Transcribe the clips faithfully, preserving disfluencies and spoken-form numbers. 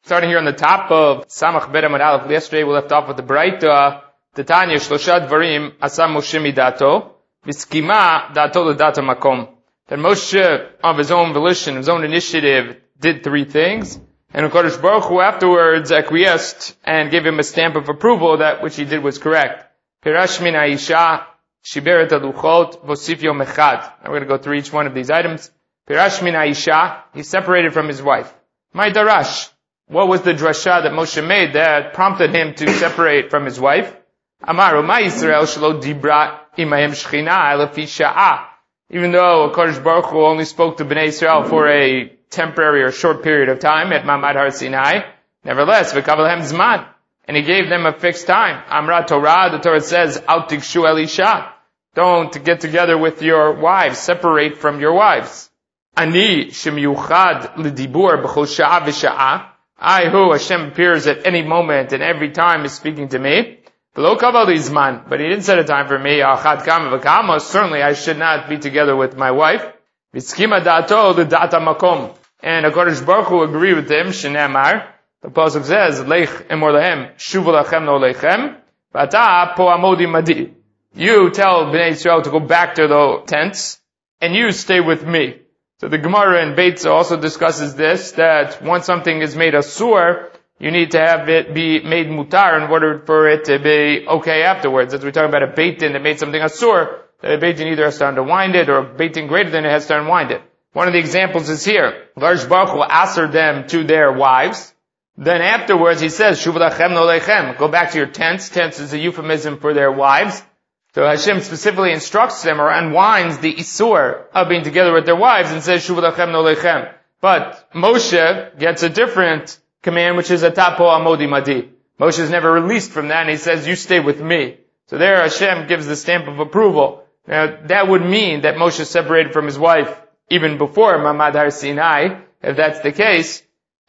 Starting here on the top of Samach Bet Amud Aleph. Yesterday we left off with the Braita, Titania Shlosha Dvarim Asa Moshe Midato, V'skima Dato L'Data Makom. That Moshe, of his own volition, his own initiative, did three things, and HaKadosh Baruch Hu afterwards acquiesced and gave him a stamp of approval that which he did was correct. Pirash min Aisha, Shiberet Aluchot, Vosif Yom Echad. I'm going to go through each one of these items. Pirash min Aisha, he separated from his wife. My Darash. What was the drasha that Moshe made that prompted him to separate from his wife? Amaru ma Yisrael shelo dibra imayim shchina lefi sha'ah. Even though HaKadosh Baruch Hu only spoke to Bnei Yisrael for a temporary or short period of time at Mamad Har Sinai, nevertheless, v'kavalhem zman, and he gave them a fixed time. Amra Torah, the Torah says, Al tikshu el isha, don't get together with your wives, separate from your wives. Ani shemiyuchad l'dibur b'chol sha'ah v'sha'ah. I, who Hashem appears at any moment and every time is speaking to me. Below Kabbalizman, but he didn't set a time for me. Achad kama v'kama. Certainly I should not be together with my wife. V'skima dato l'data makom. And HaKadosh Baruch Hu agreed with him. Shenemar. The pasuk says, Leich emor lahem, shuvu lachem no leichem. V'ata po amodi madi. You tell Bnei Yisrael to go back to the tents, and you stay with me. So the Gemara in Beitza also discusses this, that once something is made asur, you need to have it be made mutar in order for it to be okay afterwards. As we're talking about a Beit Din that made something asur, that a Beit Din either has to unwind it, or a Beit Din greater than it has to unwind it. One of the examples is here. HaKadosh Baruch Hu answered them to their wives. Then afterwards he says, Shuv lachem no leichem. Go back to your tents. Tents is a euphemism for their wives. So Hashem specifically instructs them or unwinds the isur of being together with their wives and says, Shuv lachem no leichem. But Moshe gets a different command, which is atapo amodi madi. Moshe is never released from that, and he says, you stay with me. So there Hashem gives the stamp of approval. Now, that would mean that Moshe separated from his wife even before Mamad Har Sinai, if that's the case.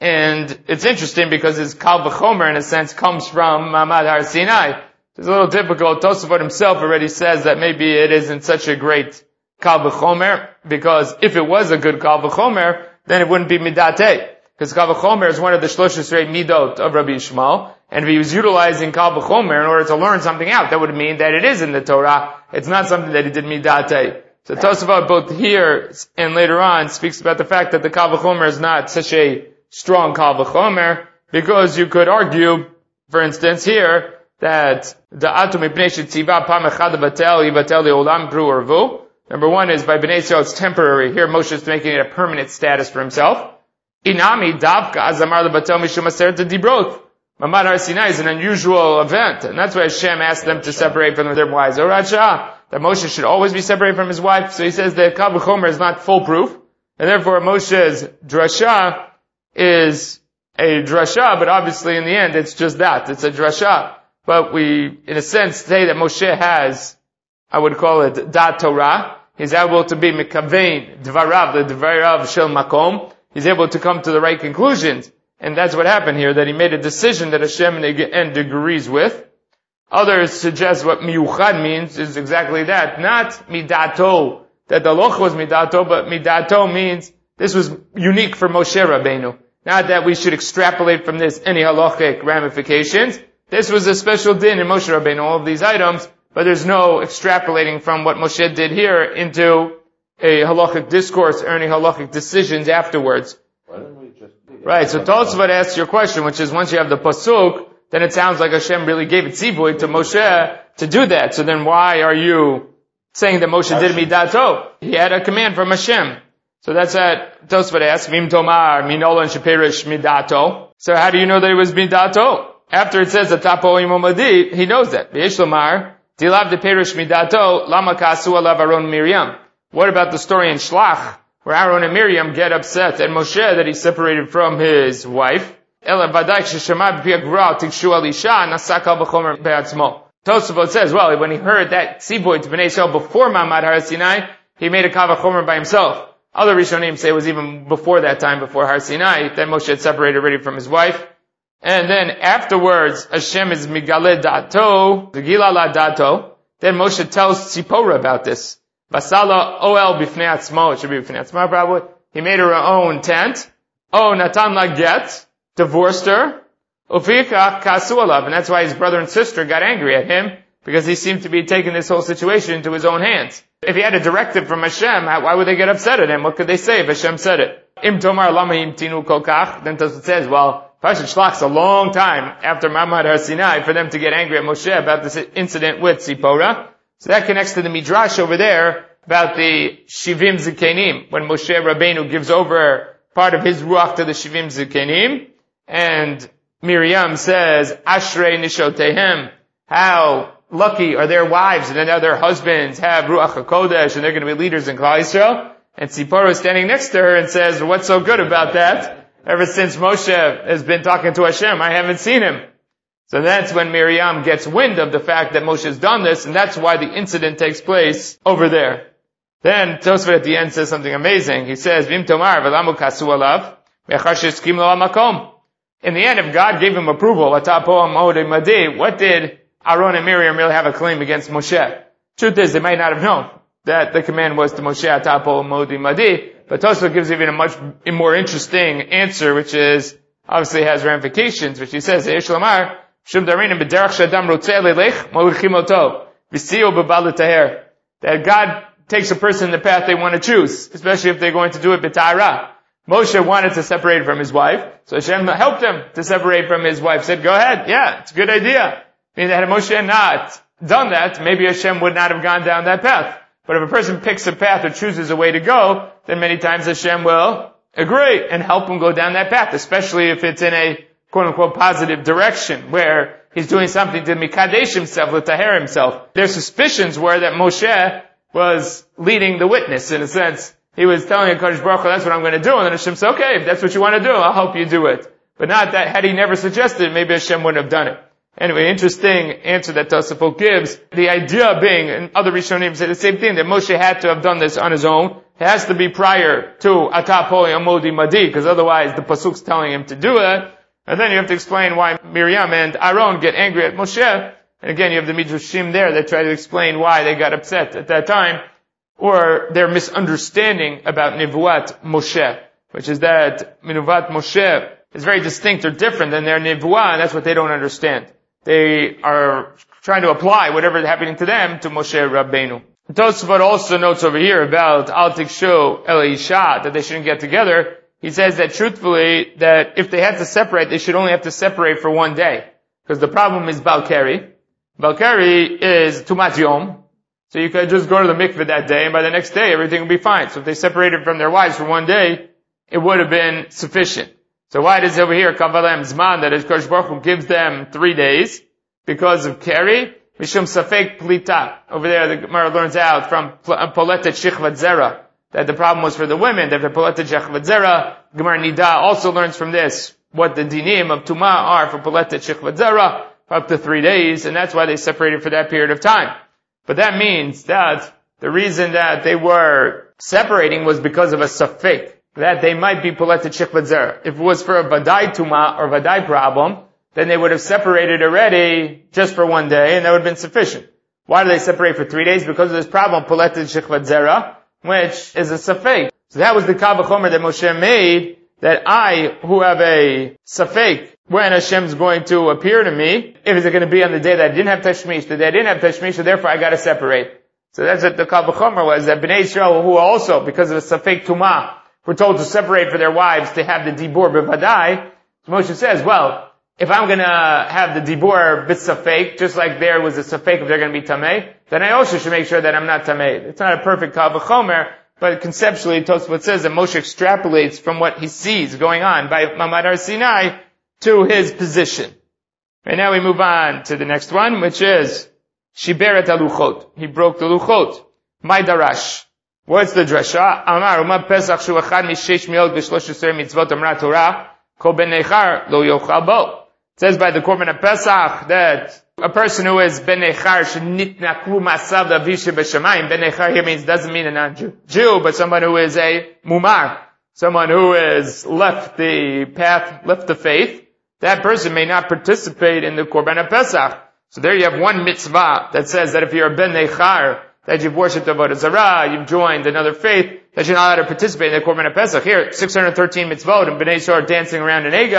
And it's interesting because his Kal V'chomer, in a sense, comes from Mamad Har Sinai. It's a little difficult. Tosafot himself already says that maybe it isn't such a great Kal V'chomer, because if it was a good Kal V'chomer, then it wouldn't be Midate. Because Kal V'chomer is one of the Shlosh Esrei Midot of Rabbi Yishmael, and if he was utilizing Kal V'chomer in order to learn something out, that would mean that it is in the Torah. It's not something that he did Midate. So Tosafot both here and later on speaks about the fact that the Kal V'chomer is not such a strong Kal V'chomer, because you could argue, for instance here, that the atum mipnei shetziva pam echad batel yivatel leolam pru orvu. Number one is by Bnei Yisrael it's temporary. Here Moshe is making it a permanent status for himself. Inami davka azamar lebatel mishum aseret dibrot. Mamad Har Sinai is an unusual event, and that's why Hashem asked them to separate from their wives. Oracha, that Moshe should always be separated from his wife. So he says that Kal V'chomer is not foolproof, and therefore Moshe's drasha is a drasha, but obviously in the end it's just that. It's a drasha. But we, in a sense, say that Moshe has, I would call it, Dat Torah. He's able to be mekavein, dvarav, the dvarav shel makom. He's able to come to the right conclusions. And that's what happened here, that he made a decision that Hashem in the end agrees with. Others suggest what miyuchad means is exactly that. Not midato, that the loch was midato, but midato means this was unique for Moshe Rabbeinu. Not that we should extrapolate from this any halachic ramifications. This was a special din in Moshe Rabbeinu, all of these items, but there's no extrapolating from what Moshe did here into a halachic discourse or any halachic decisions afterwards. Why don't we just... Right, so Tosafot asks your question, which is once you have the pasuk, then it sounds like Hashem really gave it tzivui to Moshe to do that. So then why are you saying that Moshe did midato? He had a command from Hashem. So that's what Tosafot asks, Mim tomar, minolan sheperish midato. So how do you know that it was midato? After it says atapo imomadi, he knows that. V'yesh lomar, dilav de perish midato, lama kasu alav Aaron and Miriam. What about the story in Shlach, where Aaron and Miriam get upset at Moshe that he separated from his wife? Ela vadak sheshama b'pi hagvura tikshu al isha nasa kal v'chomer be'atzmo. Tosafot says, well, when he heard that tzibui to Bnei Yisrael before Mamad Har Sinai, he made a kal v'chomer by himself. Other Rishonim say it was even before that time, before Har Sinai, that Moshe had separated already from his wife. And then afterwards, Hashem is migale dato, gila la dato. Then Moshe tells Tzipora about this. Vasala oel bifnei atzmo. It should be bifnei atzmo probably. He made her own tent. Oh, natan la get. divorced her, Ufikach kasu alav, and that's why his brother and sister got angry at him, because he seemed to be taking this whole situation into his own hands. If he had a directive from Hashem, why would they get upset at him? What could they say if Hashem said it? Im tomar lama yimtinu kol kach, then it says, well, Pashat Shlach's a long time after Ma'amad Har Sinai for them to get angry at Moshe about this incident with Zipporah. So that connects to the Midrash over there about the Shivim Zikenim, when Moshe Rabbeinu gives over part of his Ruach to the Shivim Zikenim, and Miriam says, Ashrei Nishotehem, how lucky are their wives and now their husbands have Ruach HaKodesh and they're going to be leaders in Klal Yisrael. And Tzipporah is standing next to her and says, what's so good about that? Ever since Moshe has been talking to Hashem, I haven't seen him. So that's when Miriam gets wind of the fact that Moshe has done this, and that's why the incident takes place over there. Then Tosfot at the end says something amazing. He says, Vim tomar v'lamu kasu alav ve'achar sheskim lo hamakom. In the end, if God gave him approval, what did Aaron and Miriam really have a claim against Moshe? Truth is, they might not have known that the command was to Moshe atapo modi madi. But Tosfot gives even a much more interesting answer, which is obviously has ramifications. Which he says, Eish lamar shum darinim b'derach shadam rotzeh lelech molichim oto v'siu b'bal l'taher. That God takes a person in the path they want to choose, especially if they're going to do it b'ta'ara. Moshe wanted to separate from his wife, so Hashem helped him to separate from his wife. Said, go ahead, yeah, it's a good idea. Meaning that had Moshe not done that, maybe Hashem would not have gone down that path. But if a person picks a path or chooses a way to go, then many times Hashem will agree and help him go down that path, especially if it's in a quote-unquote positive direction, where he's doing something to mikadesh himself, to tahir himself. Their suspicions were that Moshe was leading the witness, in a sense. He was telling HaKadosh Baruch Hu, that's what I'm going to do. And then Hashem said, okay, if that's what you want to do, I'll help you do it. But not that, had he never suggested it, maybe Hashem wouldn't have done it. Anyway, interesting answer that Tosafot gives. The idea being, and other Rishonim say the same thing, that Moshe had to have done this on his own. It has to be prior to Atapo Yamodi Madi, because otherwise the Pasuk's telling him to do it. And then you have to explain why Miriam and Aaron get angry at Moshe. And again, you have the Midrashim there that try to explain why they got upset at that time, or their misunderstanding about Nivuat Moshe, which is that Nivuat Moshe is very distinct or different than their Nivuah, and that's what they don't understand. They are trying to apply whatever is happening to them to Moshe Rabbeinu. Tosfot also notes over here about Al Tikshu El Isha, that they shouldn't get together. He says that truthfully, that if they had to separate, they should only have to separate for one day. Because the problem is Balkari. Balkari is Tumat Yom. So you could just go to the mikveh that day, and by the next day everything would be fine. So if they separated from their wives for one day, it would have been sufficient. So why does over here Kavalem Zman that HaKadosh Baruch Hu gives them three days? Because of Keri. Mishum Safek Plita. Over there the Gemara learns out from Poletet Shechvat Zera that the problem was for the women, that the Poletet Shechvat Zera. Gemara Nida also learns from this what the dinim of Tumah are for Poletet Shechvat Zera for up to three days, and that's why they separated for that period of time. But that means that the reason that they were separating was because of a Safek, that they might be Poletet Shechvat Zera. If it was for a Vadai Tumah or Vadai problem, then they would have separated already just for one day, and that would have been sufficient. Why do they separate for three days? Because of this problem, Poletet Shechvat Zera, which is a Safek. So that was the Kal V'chomer that Moshe made, that I, who have a Safek, when Hashem's going to appear to me, if it's going to be on the day that I didn't have Tashmish, the day I didn't have Tashmish, so therefore I got to separate. So that's what the Kal V'chomer was, that Bnei Yisrael, who also, because of a Safek Tumah, were told to separate for their wives to have the Dibur B'vadai. So Moshe says, well, if I'm going to have the Dibur B'safek, just like there was a Safek if they're going to be Tameh, then I also should make sure that I'm not Tameh. It's not a perfect Kal V'chomer, but conceptually Tosfot says that Moshe extrapolates from what he sees going on by Ma'amad Har Sinai to his position. And now we move on to the next one, which is Shiberet HaLuchot. He broke the Luchot. My Darash. What's the drasha? Amar Uma Pesach Shu Echad Mishesh Miot B'Shlosh Esrei Mitzvot Amra Torah Kol Ben Nechar Lo Yochal Bo. It says by the Korban of Pesach that a person who is Ben Nechar Shenitnakru Masav Davishe B'Shamayim. Ben Nechar here means doesn't mean a non-Jew, Jew, but someone who is a Mumar, someone who has left the path, left the faith. That person may not participate in the Korban of Pesach. So there you have one mitzvah that says that if you're a Ben Nechar, that you've worshipped Avodah Zarah, you've joined another faith, that you're not allowed to participate in the Korban of Pesach. Here, six hundred thirteen mitzvot, and Bnei Yisrael are dancing around in Ego.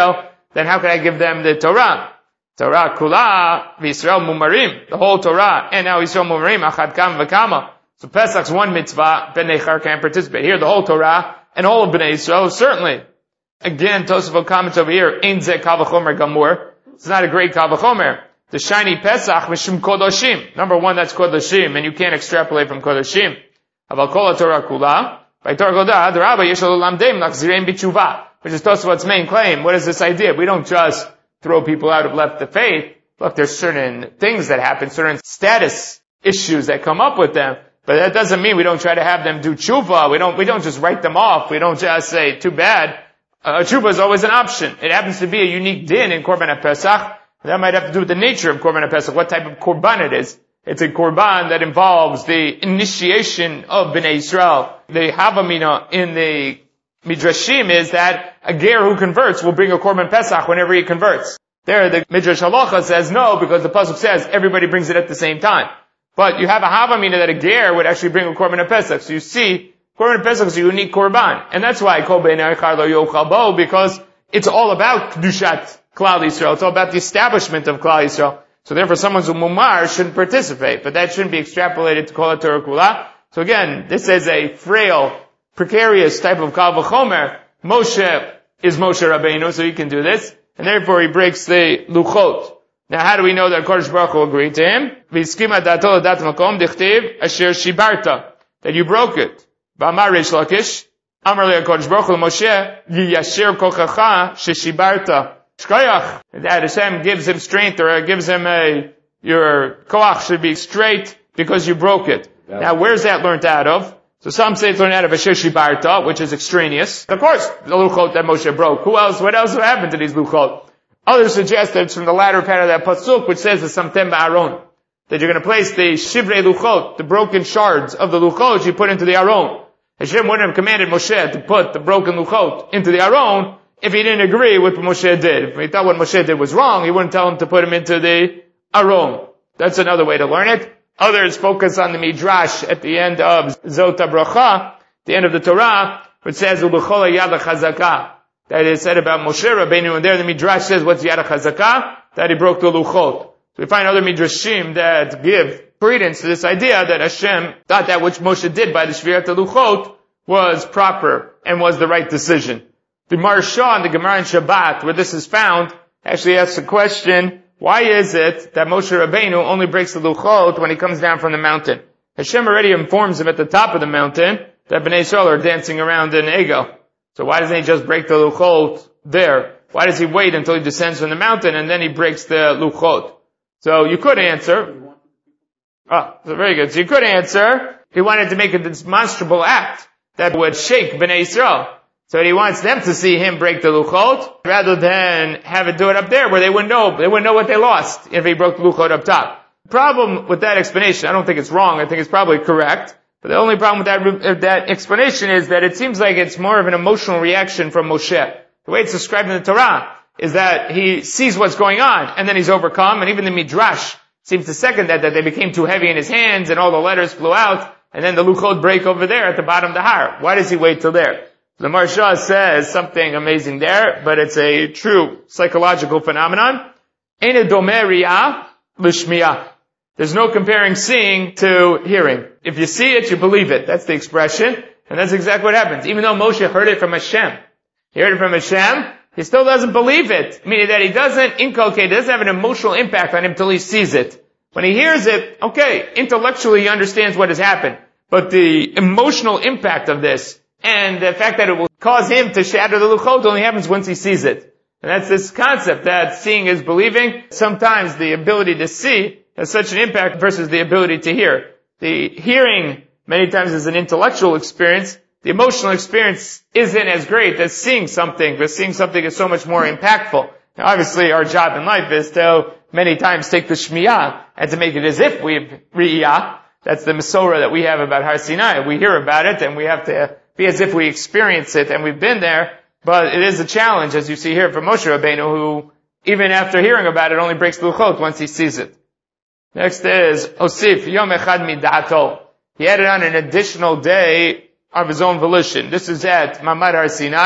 then how can I give them the Torah? Torah kula v'Yisrael mumarim, the whole Torah, and now Yisrael mumarim achad kam v'kama. So Pesach's one mitzvah, Bnei Char can't participate. Here, the whole Torah and all of Bnei Yisrael, certainly. Again, Tosafot comments over here, Ein zeh kal v'chomer gamur. It's not a great kal v'chomer. The shiny Pesach mishum kodoshim. Number one, that's kodoshim, and you can't extrapolate from kodoshim. Aval kol Torah kula, by Torah kula, the Rabbi yeshal lamdeim lachzireim b'tshuva, which is Tosafot's main claim. What is this idea? We don't just throw people out who've left the faith. Look, there's certain things that happen, certain status issues that come up with them. But that doesn't mean we don't try to have them do tshuva. We don't, we don't just write them off. We don't just say, too bad. Uh, tshuva is always an option. It happens to be a unique din in Korban HaPesach. That might have to do with the nature of Korban HaPesach, what type of Korban it is. It's a Korban that involves the initiation of Bnei Yisrael. The Havamina in the Midrashim is that a ger who converts will bring a Korban Pesach whenever he converts. There, the Midrash Halacha says no, because the Pasuk says everybody brings it at the same time. But you have a Havamina that a ger would actually bring a Korban Pesach. So you see, Korban Pesach is a unique Korban. And that's why Kol Beinei Echad Lo Yochal Bo, because it's all about Kedushat Klal Yisrael. It's all about the establishment of Klal Yisrael. So therefore someone who's Mumar shouldn't participate. But that shouldn't be extrapolated to Kol HaTorah Kula. So again, this is a frail, precarious type of Kal V'chomer. Moshe is Moshe Rabbeinu, so he can do this. And therefore he breaks the Luchot. Now how do we know that Kodesh Baruch Hu agreed to him? V'yiskima dato l'dat makom dichtiv asher shibarta. That you broke it. B'amar Reish Lakish, Amar le Kodesh Baruch Hu Moshe, yiyasher kochacha sheshibarta. Shkoyach. That Hashem gives him strength, or gives him a, your koach should be straight because you broke it. Yeah. Now where's that learned out of? So some say it's learned out of Asher Shibarta, which is extraneous. Of course, the Luchot that Moshe broke. Who else, what else would happen to these Luchot? Others suggest that it's from the latter part of that Pasuk, which says the Samtem Ba'aron. That you're going to place the Shivrei Luchot, the broken shards of the Luchot, you put into the Aron. Hashem wouldn't have commanded Moshe to put the broken Luchot into the Aron if he didn't agree with what Moshe did. If he thought what Moshe did was wrong, he wouldn't tell him to put him into the Aron. That's another way to learn it. Others focus on the Midrash at the end of Zot HaBracha, the end of the Torah, which says, U'b'chol Yad HaChazakah. That is said about Moshe Rabbeinu, and there the Midrash says, what's Yad HaChazakah? That he broke the Luchot. So we find other Midrashim that give credence to this idea that Hashem thought that which Moshe did by the Shvirat HaLuchot was proper and was the right decision. The Maharsha and the Gemara in Shabbat, where this is found, actually asks the question, why is it that Moshe Rabbeinu only breaks the Luchot when he comes down from the mountain? Hashem already informs him at the top of the mountain that Bnei Yisrael are dancing around in Egel. So why doesn't he just break the Luchot there? Why does he wait until he descends from the mountain and then he breaks the Luchot? So you could answer, ah, so very good. So you could answer, he wanted to make a demonstrable act that would shake Bnei Yisrael. So he wants them to see him break the Luchot, rather than have it do it up there where they wouldn't know, they wouldn't know what they lost if he broke the Luchot up top. The problem with that explanation, I don't think it's wrong, I think it's probably correct, but the only problem with that, that explanation is that it seems like it's more of an emotional reaction from Moshe. The way it's described in the Torah is that he sees what's going on, and then he's overcome, and even the Midrash seems to second that, that they became too heavy in his hands, and all the letters flew out, and then the Luchot break over there at the bottom of the Har. Why does he wait till there? The Maharsha says something amazing there, but it's a true psychological phenomenon. Ein domeh riyah l'shmiyah. There's no comparing seeing to hearing. If you see it, you believe it. That's the expression. And that's exactly what happens. Even though Moshe heard it from Hashem, he heard it from Hashem, he still doesn't believe it. Meaning that he doesn't inculcate, it doesn't have an emotional impact on him till he sees it. When he hears it, okay, intellectually he understands what has happened. But the emotional impact of this, and the fact that it will cause him to shatter the Luchot only happens once he sees it. And that's this concept that seeing is believing. Sometimes the ability to see has such an impact versus the ability to hear. The hearing many times is an intellectual experience. The emotional experience isn't as great as seeing something, but seeing something is so much more impactful. Now obviously our job in life is to many times take the Shmiyah and to make it as if we've Riyah. That's the Masorah that we have about Har Sinai. We hear about it and we have to be as if we experience it and we've been there, but it is a challenge, as you see here from Moshe Rabbeinu, who, even after hearing about it, only breaks the Luchot once he sees it. Next is, Osif, Yom Echad Midato. He added on an additional day of his own volition. This is at Mamad Har Sinai.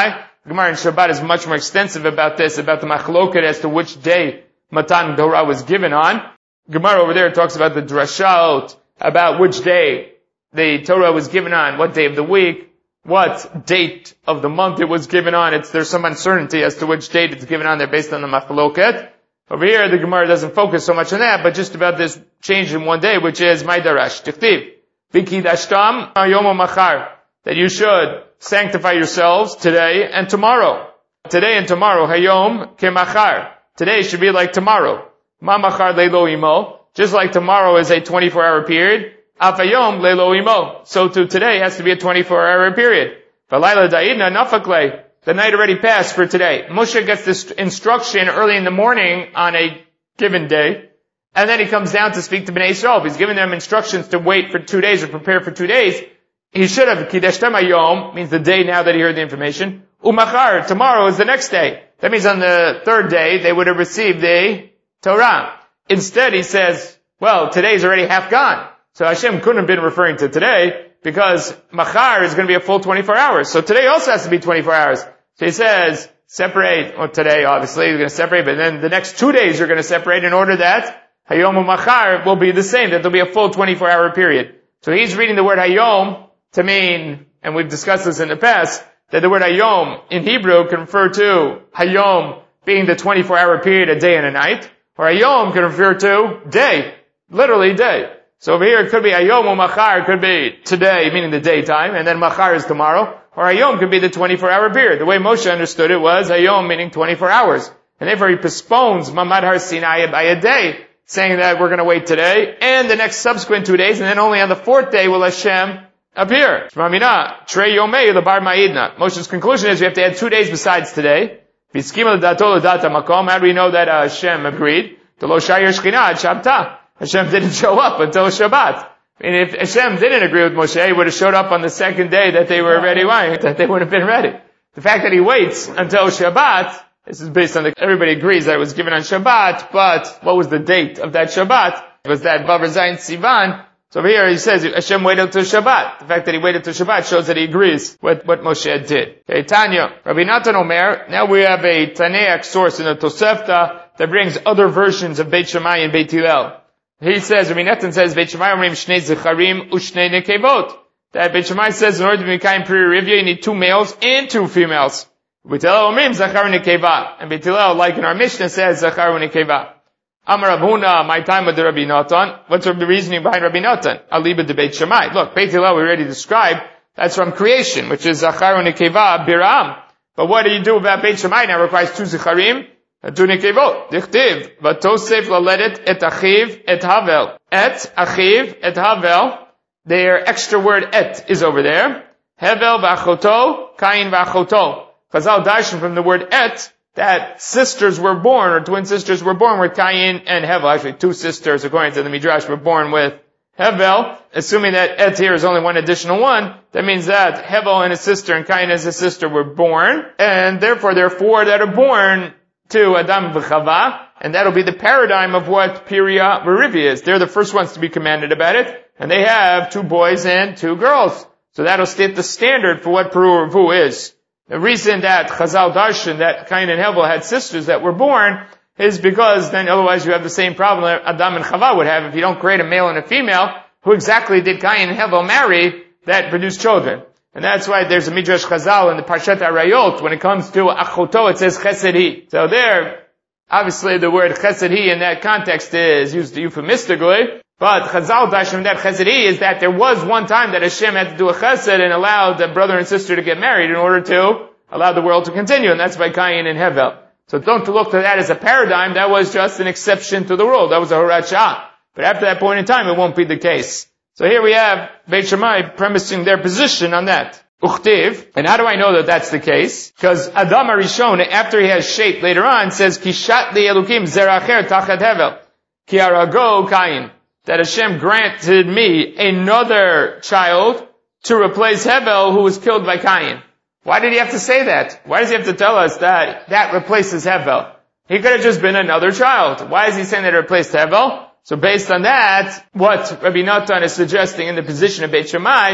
Gemara in Shabbat is much more extensive about this, about the machloket as to which day Matan Torah was given on. Gemara over there talks about the drashot, about which day the Torah was given on, what day of the week, what date of the month it was given on. It's, there's some uncertainty as to which date it's given on there based on the machloket. Over here, the Gemara doesn't focus so much on that, but just about this change in one day, which is Maidarash. Tichtiv. Vikidashtam Yom Machar. That you should sanctify yourselves today and tomorrow. Today and tomorrow. Hayom Kemachar. Today should be like tomorrow. Ma Machar Leilo Imo. Just like tomorrow is a twenty-four hour period. Afayom Leilo Imo. So too today has to be a twenty-four hour period. Valayla Da'idna Nafakle. The night already passed for today. Moshe gets this instruction early in the morning on a given day, and then he comes down to speak to Bnei Yisrael. He's giving them instructions to wait for two days or prepare for two days. He should have, Kideshtem Hayom, means the day now that he heard the information. Umachar, tomorrow is the next day. That means on the third day, they would have received the Torah. Instead, he says, well, today's already half gone. So Hashem couldn't have been referring to today, because Machar is going to be a full twenty-four hours. So today also has to be twenty-four hours. So he says, separate, or today obviously you're going to separate, but then the next two days you're going to separate in order that Hayom Machar will be the same, that there'll be a full twenty-four hour period. So he's reading the word Hayom to mean, and we've discussed this in the past, that the word Hayom in Hebrew can refer to Hayom being the twenty-four hour period, a day and a night, or Hayom can refer to day, literally day. So over here it could be Hayom or Machar, it could be today, meaning the daytime, and then Machar is tomorrow, or Hayom could be the twenty-four hour period. The way Moshe understood it was Hayom meaning twenty-four hours. And therefore he postpones Mamad Har Sinai by a day, saying that we're going to wait today, and the next subsequent two days, and then only on the fourth day will Hashem appear. Shmamina, Trei Yomei Lebar Ma'idna. Moshe's conclusion is we have to add two days besides today. V'skima l'dato l'data makom. How do we know that uh, Hashem agreed? The Lo Shayir Shechina ad Shabta. Hashem didn't show up until Shabbat. I mean, if Hashem didn't agree with Moshe, he would have showed up on the second day that they were ready, why? That they would have been ready. The fact that he waits until Shabbat, this is based on the, everybody agrees that it was given on Shabbat, but what was the date of that Shabbat? It was that Bavar Zayin Sivan. So over here he says Hashem waited until Shabbat. The fact that he waited until Shabbat shows that he agrees with what Moshe did. Okay, Tanya, Rabbi Natan Omer, now we have a Tanaic source in the Tosefta that brings other versions of Beit Shammai and Beit Hillel. He says, Rabbi Natan says, Beit Shammai omrim shnei zecharim ushnei nekevot. That Beit Shammai says in order to be Mekayim Pri Rivya, you need two males and two females. Beit Hillel omrim zachar nekeva. And Beit Hillel, like in our Mishnah, says zachar nekeva. Amar Rav Huna, my time with the Rabbi Natan. What's the reasoning behind Rabbi Natan? Aliba de Beit Shammai. Look, Beit Hillel we already described. That's from creation, which is zachar nekeva biram. But what do you do about Beit Shammai? Now it requires two zecharim. Tu nekevot. Dichtiv. Vatosef laledet et achiv et havel. Et achiv et havel. Their extra word et is over there. Hevel v'achoto, Kain v'achoto. Chazal darshan from the word et, that sisters were born, or twin sisters were born with Kain and Hevel. Actually, two sisters, according to the Midrash, were born with Hevel. Assuming that et here is only one additional one, that means that Hevel and his sister and Kain and his sister were born, and therefore there are four that are born to Adam v'Chava, and that'll be the paradigm of what Pirya V'Rivya is. They're the first ones to be commanded about it, and they have two boys and two girls. So that'll state the standard for what Peru Revu is. The reason that Chazal Darshan, that Cain and Hevel had sisters that were born, is because then otherwise you have the same problem that Adam and Chava would have if you don't create a male and a female. Who exactly did Cain and Hevel marry that produced children? And that's why there's a Midrash Chazal in the Parshat Arayot, when it comes to Achoto, it says Chesed Hi. So there, obviously the word Chesed Hi in that context is used euphemistically, but Chazal Dashim that Chesed Hi is that there was one time that Hashem had to do a Chesed and allowed the brother and sister to get married in order to allow the world to continue, and that's by Cain and Hevel. So don't look to that as a paradigm, that was just an exception to the rule, that was a Horat Shah. But after that point in time, it won't be the case. So here we have Beit Shammai premising their position on that. Uchtiv. And how do I know that that's the case? Because Adam Arishon, after he has shape later on, says, Kishat li Elukim zeracher tachat Hevel. Ki arago Kain. That Hashem granted me another child to replace Hevel, who was killed by Cain. Why did he have to say that? Why does he have to tell us that that replaces Hevel? He could have just been another child. Why is he saying that it replaced Hevel? So based on that, what Rabbi Natan is suggesting in the position of Beit Shammai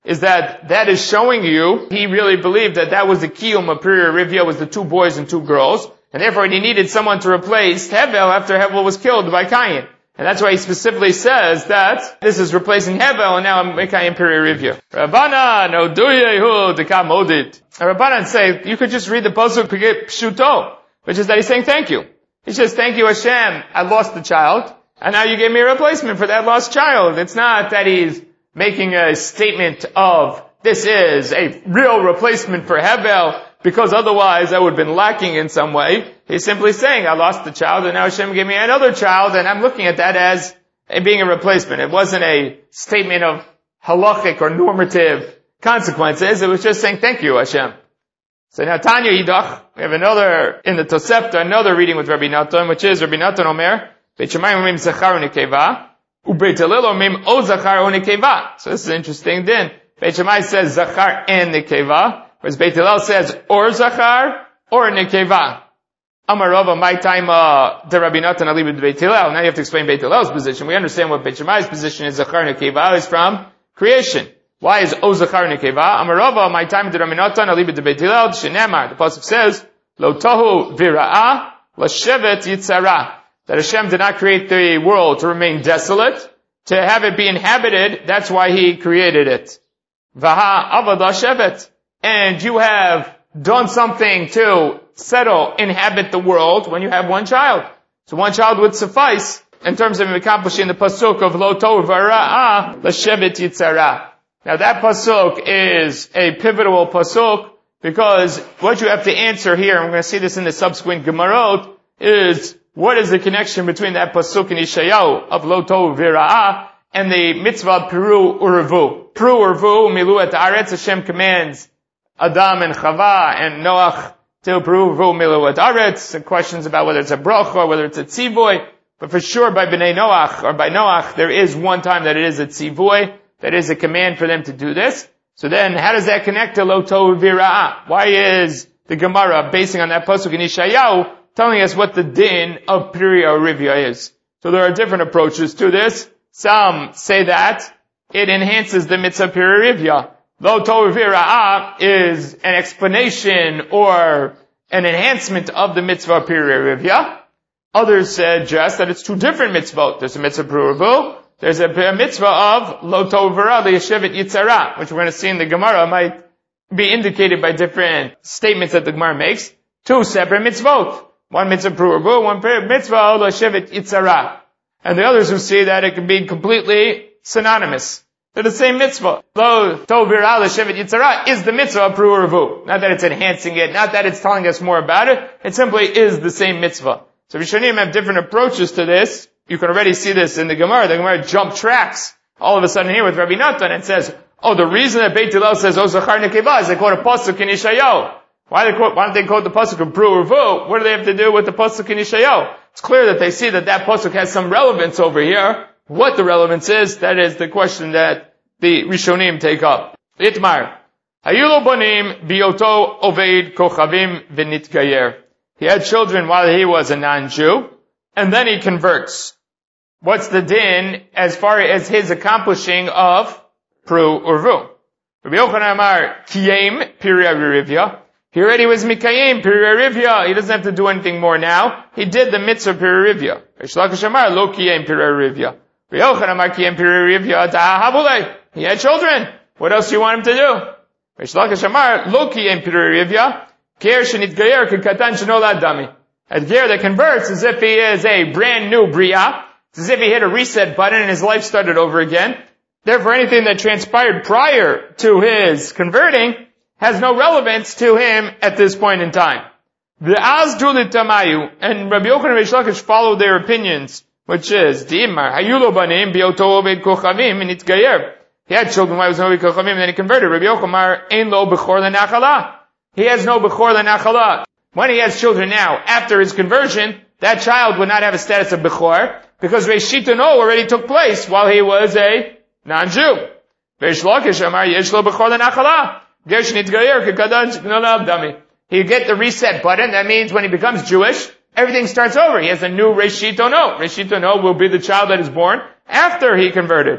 is that that is showing you he really believed that that was the kiyum of Piri Rivya, was the two boys and two girls, and therefore he needed someone to replace Hevel after Hevel was killed by Cain. And that's why he specifically says that this is replacing Hevel, and now I'm Mekayim Piri Rivya. Rabbanan, Oduyehu, Dekam Odit. Rabbanan say, you could just read the Pasuk Pshuto, which is that he's saying thank you. He says, thank you Hashem, I lost the child, and now you gave me a replacement for that lost child. It's not that he's making a statement of, this is a real replacement for Hevel, because otherwise I would have been lacking in some way. He's simply saying, I lost the child, and now Hashem gave me another child, and I'm looking at that as being a replacement. It wasn't a statement of halachic or normative consequences. It was just saying, thank you, Hashem. So now Tanya Yidach, we have another, in the Tosefta, another reading with Rabbi Natan, which is Rabbi Natan Omer, Beit Shammai omim zachar u'nekeva, u'Beit Hillel omim o zachar u'nekeva. So this is interesting. Then Beit Shammai says zachar and nekeva, whereas Beit Hillel says or zachar or nekeva. Amar Rava, my time, uh, the Rabbi Natan Ali with Beit Hillel. Now you have to explain Beit Hillel's position. We understand what Beit Shammai's position is. Zachar nekeva is from creation. Why is o zachar nekeva? Amar Rava, my time the Rabbi Natan Ali with Beit Hillel. Shenemar, the pasuk says, lo tohu vira'ah, lashevet yitzara. That Hashem did not create the world to remain desolate, to have it be inhabited. That's why He created it. Vaha avada shevet. And you have done something to settle, inhabit the world when you have one child. So one child would suffice in terms of accomplishing the pasuk of lo tohu vira'ah, lashevet yitzara. Now that pasuk is a pivotal pasuk because what you have to answer here, and we're going to see this in the subsequent Gemarot, is what is the connection between that pasuk in Yeshayahu of lo tohu vira'ah and the mitzvah Peru Urevu. Peru Urevu milu et haaretz. Hashem commands Adam and Chava and Noach to Peru Urevu milu et haaretz. And questions about whether it's a bracha or whether it's a tzivoy. But for sure by Bnei Noach or by Noach there is one time that it is a tzivoy. That is a command for them to do this. So then how does that connect to lo tohu vira'ah? Why is the Gemara basing on that pasuk in Yeshayahu telling us what the din of Piri Rivya is? So there are different approaches to this. Some say that it enhances the mitzvah Piri Rivya. Lo tohu vira'ah is an explanation or an enhancement of the mitzvah Piri Rivya. Others suggest that it's two different mitzvot. There's a mitzvah Piri Rivya. There's a mitzvah of lo tohu vira'ah liyeshevet yitzara, which we're going to see in the Gemara might be indicated by different statements that the Gemara makes. Two separate mitzvot. One mitzvah Piri Rivya, one mitzvah liyeshevet yitzara. And the others who see that it can be completely synonymous. They're the same mitzvah. Lo tohu vira'ah liyeshevet yitzara is the mitzvah of Piri Rivya. Not that it's enhancing it, not that it's telling us more about it. It simply is the same mitzvah. So Rishonim have different approaches to this. You can already see this in the Gemara. The Gemara jump tracks all of a sudden here with Rabbi Natan and says, oh, the reason that Beit Hillel says, oh, zachar nekeva, is they quote a pasuk in Yeshayahu. Why, they quote, why don't they quote the pasuk of Pru Urvu? What do they have to do with the pasuk in Yeshayahu? It's clear that they see that that pasuk has some relevance over here. What the relevance is, that is the question that the Rishonim take up. Itmar. Hayulo bonim bioto oved kochavim v'nitgayer. He had children while he was a non-Jew, and then he converts. What's the din as far as his accomplishing of Pru Urvu? Rabbi Yochanan Amar Kiyem Piri Rivya. He already was Mikayim Piri Rivya. He doesn't have to do anything more now. He did the mitzvah Piri Rivya. Reish Lakish Amar Lo Kiyem Piri Rivya. Rabbi Yochanan Amar Kiyem Piri Rivya Ta'ahabule. He had children. What else do you want him to do? Reish Lakish Amar Lo Kiyem Piri Rivya. Ger Shenit Gayer Kekatan Shenolad Dami. A ger that converts as if he is a brand new Bria. It's as if he hit a reset button and his life started over again. Therefore, anything that transpired prior to his converting has no relevance to him at this point in time. The Azdul Tamayu and Rabbi Yochanan and Reish Lakish followed their opinions, which is Di'imar Hayulo Banim Bioto Oved Kochavim and Itgayer. He had children while he was no Kochavim and then he converted. Rabbi Yochanan Ein Lo Bechor LeNachala. He has no Bechor LeNachala. When he has children now, after his conversion, that child would not have a status of Bechor, because Reshito No already took place while he was a non-Jew. Reish Lakish Amar Yesh Lo Bechor LeNachala. Ger Shenitgayer Kekatan Shenolad Dami. He get the reset button. That means when he becomes Jewish, everything starts over. He has a new Reshito No. Reshito No will be the child that is born after he converted.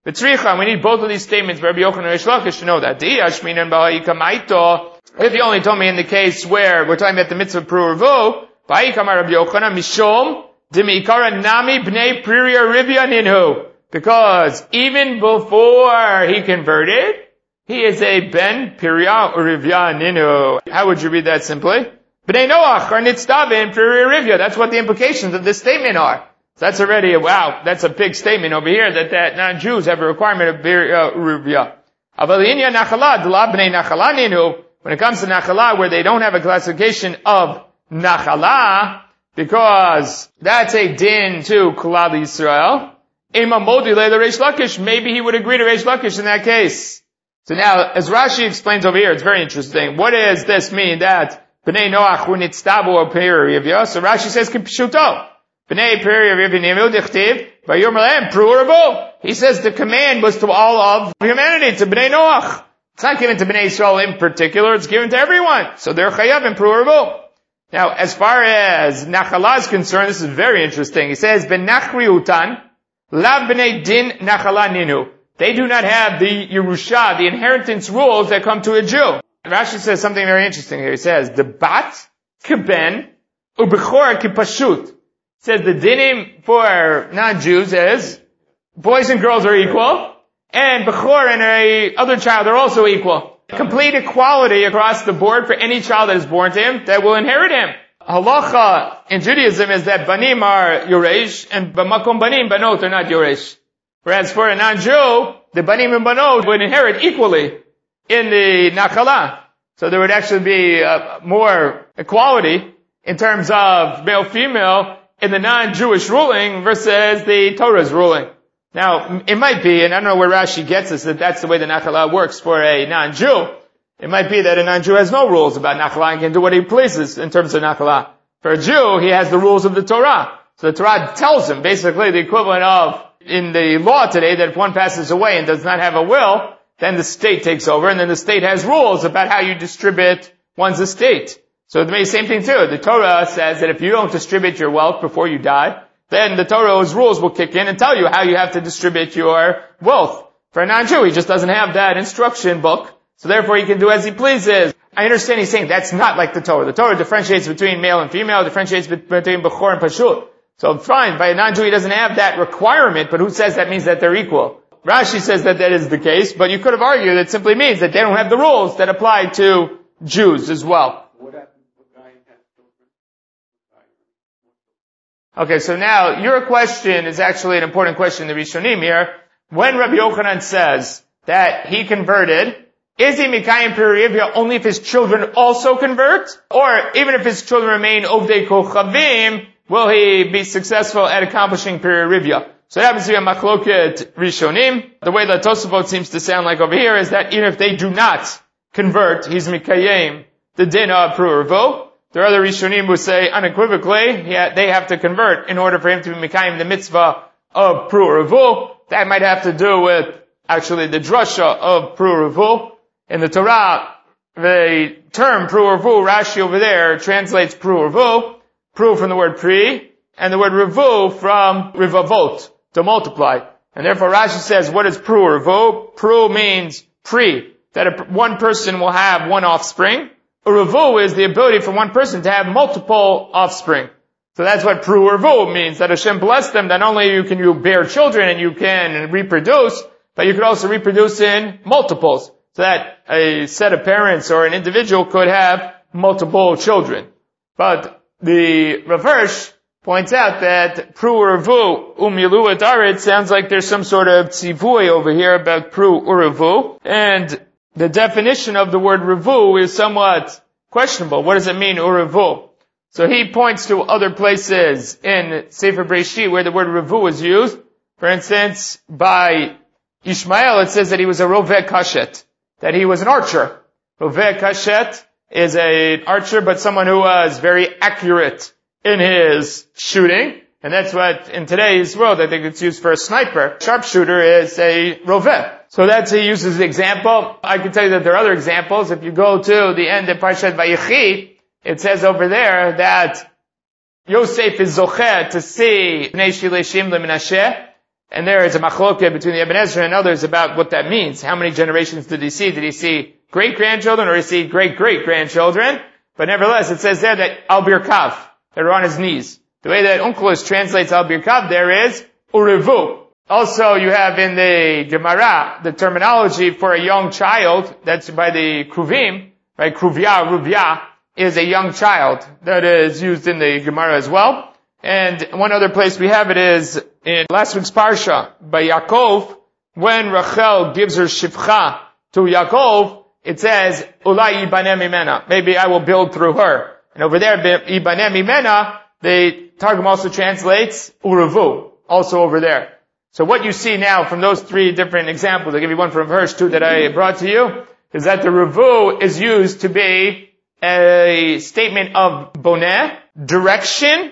B'tzricha, we need both of these statements for Rabbi Yochanan and Reish Lakish to know that. If you only told me in the case where we're talking about the mitzvah Pru Urvu, Ba'ikam Rabbi Yochanan, Mishom, Dimi'ikara Nami B'nei Priya Rivya Ninhu. Because even before he converted, he is a Ben Pirya Rivya Ninu. How would you read that simply? B'nei Noach are nitztavim Pirya Rivya. That's what the implications of this statement are. So that's already a, wow, that's a big statement over here that, that non-Jews have a requirement of Pirya Rivya. Avalinya Nachala, D'la B'nei Nachala Ninu. When it comes to Nachala, where they don't have a classification of Nachala, because that's a din to Klal Yisrael, maybe he would agree to Reish Lakish in that case. So now, as Rashi explains over here, it's very interesting. What does this mean that B'nei Noach hu nitztabu Pirya Rivya? So Rashi says, Kipshuto. B'nei Pirya Rivya Nimu dichtiv, Vayom Lehem Pru Urvu. He says the command was to all of humanity, to B'nei Noach. It's not given to B'nei Yisrael in particular, it's given to everyone. So they're chayav in Pru Urvu. Now, as far as Nachala is concerned, this is very interesting. He says, Ben Nachri Utan, Lav B'nei Din Nachala Ninu. They do not have the Yerusha, the inheritance rules that come to a Jew. Rashi says something very interesting here. He says, the Bat, Keben, Ubechor Kipashut. He says the dinim for non-Jews is, boys and girls are equal, and Bechor and a other child are also equal. Complete equality across the board for any child that is born to him that will inherit him. Halacha in Judaism is that banim are yoresh, and b'makom banim, banot are not yoresh. Whereas for a non-Jew, the banim and banot would inherit equally in the Nachala. So there would actually be uh, more equality in terms of male-female in the non-Jewish ruling versus the Torah's ruling. Now, it might be, and I don't know where Rashi gets this, that that's the way the Nachala works for a non-Jew. It might be that a non-Jew has no rules about Nachala and can do what he pleases in terms of Nachala. For a Jew, he has the rules of the Torah. So the Torah tells him basically the equivalent of, in the law today, that if one passes away and does not have a will, then the state takes over, and then the state has rules about how you distribute one's estate. So the same thing too. The Torah says that if you don't distribute your wealth before you die, then the Torah's rules will kick in and tell you how you have to distribute your wealth. For a non-Jew, he just doesn't have that instruction book, so therefore he can do as he pleases. I understand he's saying that's not like the Torah. The Torah differentiates between male and female, differentiates between Bechor and Pashut. So fine, by a non-Jew he doesn't have that requirement, but who says that means that they're equal? Rashi says that that is the case, but you could have argued it simply means that they don't have the rules that apply to Jews as well. Okay, so now your question is actually an important question in the Rishonim here. When Rabbi Yochanan says that he converted, is he Mikayim Pirya Rivya only if his children also convert? Or even if his children remain Ovdei Kochavim, will he be successful at accomplishing Pirya Rivya? So that happens to be a Machloket Rishonim. The way that Tosafot seems to sound like over here is that even if they do not convert, he's Mikayim, the din of Pru Urvu. There are other Rishonim who say unequivocally they have to convert in order for him to be Mikayim the mitzvah of Pru Urvu. That might have to do with actually the drasha of Pru Urvu. In the Torah, the term Pru Urvu, Rashi over there translates Pru Urvu, Pru from the word pri, and the word Revu from Rivavot, to multiply. And therefore Rashi says, what is Pru Urvu? Pru means pri, that a, one person will have one offspring. Uruvu is the ability for one person to have multiple offspring. So that's what Pru Urvu means, that Hashem blessed them, that not only you can you bear children and you can reproduce, but you could also reproduce in multiples. So that a set of parents or an individual could have multiple children. But the Rav points out that Pru Urvu umilu adarit sounds like there's some sort of tzivui over here about Pru Urvu, and the definition of the word revu is somewhat questionable. What does it mean, urevu? So he points to other places in Sefer Breshit where the word revu is used. For instance, by Ishmael it says that he was a roveh kashet, that he was an archer. Roveh kashet is an archer, but someone who was very accurate in his shooting. And that's what, in today's world, I think it's used for a sniper. Sharpshooter is a roveh. So that's, he uses the example. I can tell you that there are other examples. If you go to the end of Parshat Vayechi, it says over there that Yosef is zocher to see Bnei Shilei Shim leMenashe, And there is a machloket between the Ibn Ezra and others about what that means. How many generations did he see? Did he see great-grandchildren or did he see great-great-grandchildren? But nevertheless, it says there that Al Birkav, that are on his knees. The way that Onkelos translates Al Birkav there is Urevu. Also, you have in the Gemara the terminology for a young child, that's by the Kruvim, right? Kruvya, Ruvya, is a young child. That is used in the Gemara as well. And one other place we have it is in last week's Parsha, by Yaakov, when Rachel gives her Shivcha to Yaakov, it says, Ulai ibanem imena. Maybe I will build through her. And over there, ibanem imena, the Targum also translates Urevu, also over there. So what you see now from those three different examples, I'll give you one from verse two that I brought to you, is that the Revu is used to be a statement of boneh, direction,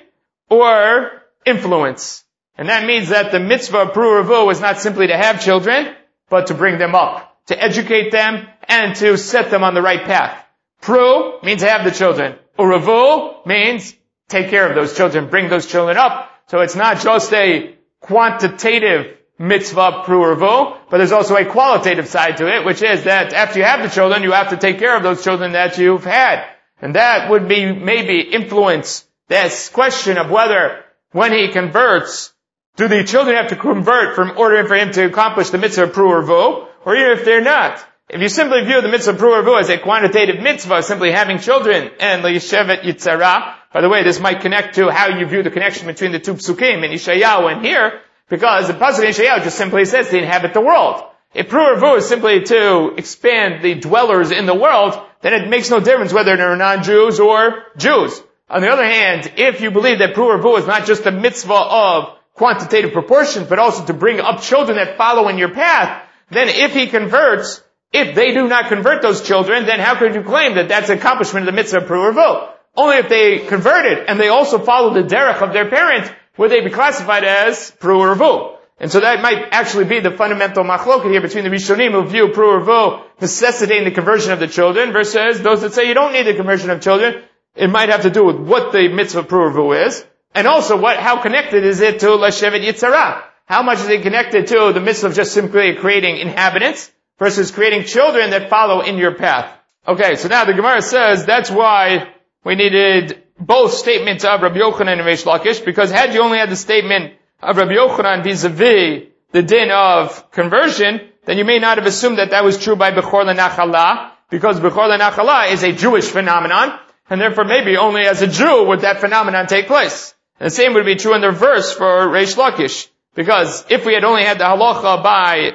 or influence. And that means that the mitzvah of Pru Revu is not simply to have children, but to bring them up, to educate them, and to set them on the right path. Pru means have the children. Urevu means take care of those children, bring those children up. So it's not just a quantitative mitzvah Pru Revu, but there's also a qualitative side to it, which is that after you have the children, you have to take care of those children that you've had. And that would be maybe influence this question of whether when he converts, do the children have to convert from order for him to accomplish the mitzvah of Pru Revu, or even if they're not. If you simply view the mitzvah of Pru Revu as a quantitative mitzvah, simply having children, and L'Yeshevet Yitzara, by the way, this might connect to how you view the connection between the two psukim in Yeshayahu and here, because the pasuk in Yeshayahu just simply says to inhabit the world. If Pru Revu is simply to expand the dwellers in the world, then it makes no difference whether they're non-Jews or Jews. On the other hand, if you believe that Pru Revu is not just a mitzvah of quantitative proportions, but also to bring up children that follow in your path, then if he converts, if they do not convert those children, then how could you claim that that's an accomplishment of the mitzvah of Pru Revu? Only if they converted and they also followed the derech of their parent would they be classified as Pru Revu. And so that might actually be the fundamental machloket here between the Rishonim who view Pru Revu necessitating the conversion of the children versus those that say you don't need the conversion of children. It might have to do with what the mitzvah Pru Revu is, and also what, how connected is it to L'Shevet Yitzara? How much is it connected to the mitzvah of just simply creating inhabitants versus creating children that follow in your path? Okay, so now the Gemara says that's why we needed both statements of Rabbi Yochanan and Reish Lakish, because had you only had the statement of Rabbi Yochanan vis-a-vis the din of conversion, then you may not have assumed that that was true by Bechor L'Nachala, because Bechor L'Nachala is a Jewish phenomenon, and therefore maybe only as a Jew would that phenomenon take place. And the same would be true in the reverse for Reish Lakish, because if we had only had the halacha by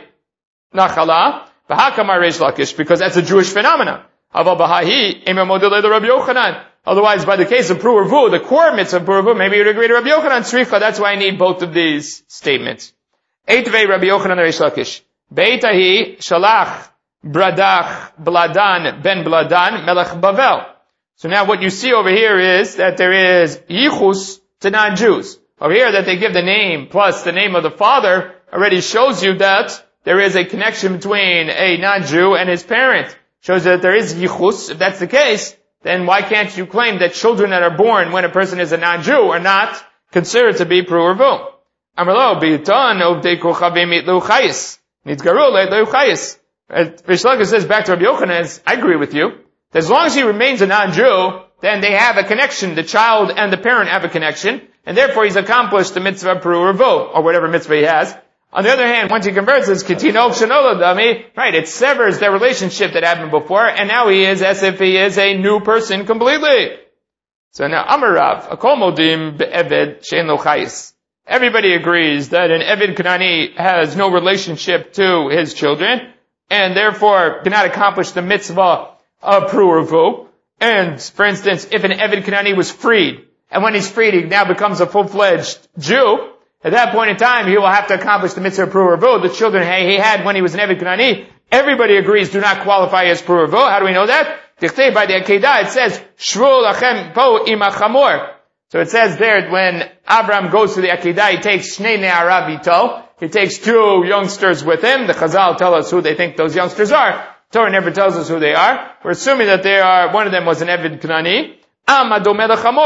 Nachala, B'hakamar Reish Lakish, because that's a Jewish phenomenon. Aval B'hahi, Emer Modele the Rabbi Yochanan. Otherwise, by the case of Pru Revu, the core mitzvah of Pru Revu, maybe you'd agree to Rabbi Yochanan Tzricha. That's why I need both of these statements. Eitvei Rabbi Yochanan Reish Lakish. Beitahi Shalach Bradach Bladan Ben Bladan Melech Bavel. So now what you see over here is that there is yichus to non-Jews. Over here that they give the name plus the name of the father already shows you that there is a connection between a non-Jew and his parent. Shows that there is yichus. If that's the case, then why can't you claim that children that are born when a person is a non-Jew are not considered to be Pru Revu? Amrlo b'yitan ovdei kochavim itlu chayis. Nitgaru le'itlu chayis. Reish Lakish says back to Rabbi Yochanan, I agree with you. That as long as he remains a non-Jew, then they have a connection. The child and the parent have a connection, and therefore he's accomplished the mitzvah of Pru Revu, or whatever mitzvah he has. On the other hand, once he converts, it's Kitinov Shanoladami, right, it severs their relationship that happened before, and now he is as if he is a new person completely. So now, Amarav, Akol Modim Be'eved Shein Lo Chayis. Everybody agrees that an Eved Kanani has no relationship to his children, and therefore cannot accomplish the mitzvah of Pru Revu. And, for instance, if an Eved Kanani was freed, and when he's freed, he now becomes a full-fledged Jew, at that point in time, he will have to accomplish the mitzvah of Pru Revu. The children he had when he was an Eved Kanani, everybody agrees do not qualify as Pru Revu. How do we know that? By the Akedah, it says, Shvu lachem po im hachamor. So it says there, when Abraham goes to the Akedah, he takes Shnei Ne'arav ito. He takes two youngsters with him. The Chazal tell us who they think those youngsters are. Torah never tells us who they are. We're assuming that they are, one of them was an Eved Kanani. Am adom el chamor.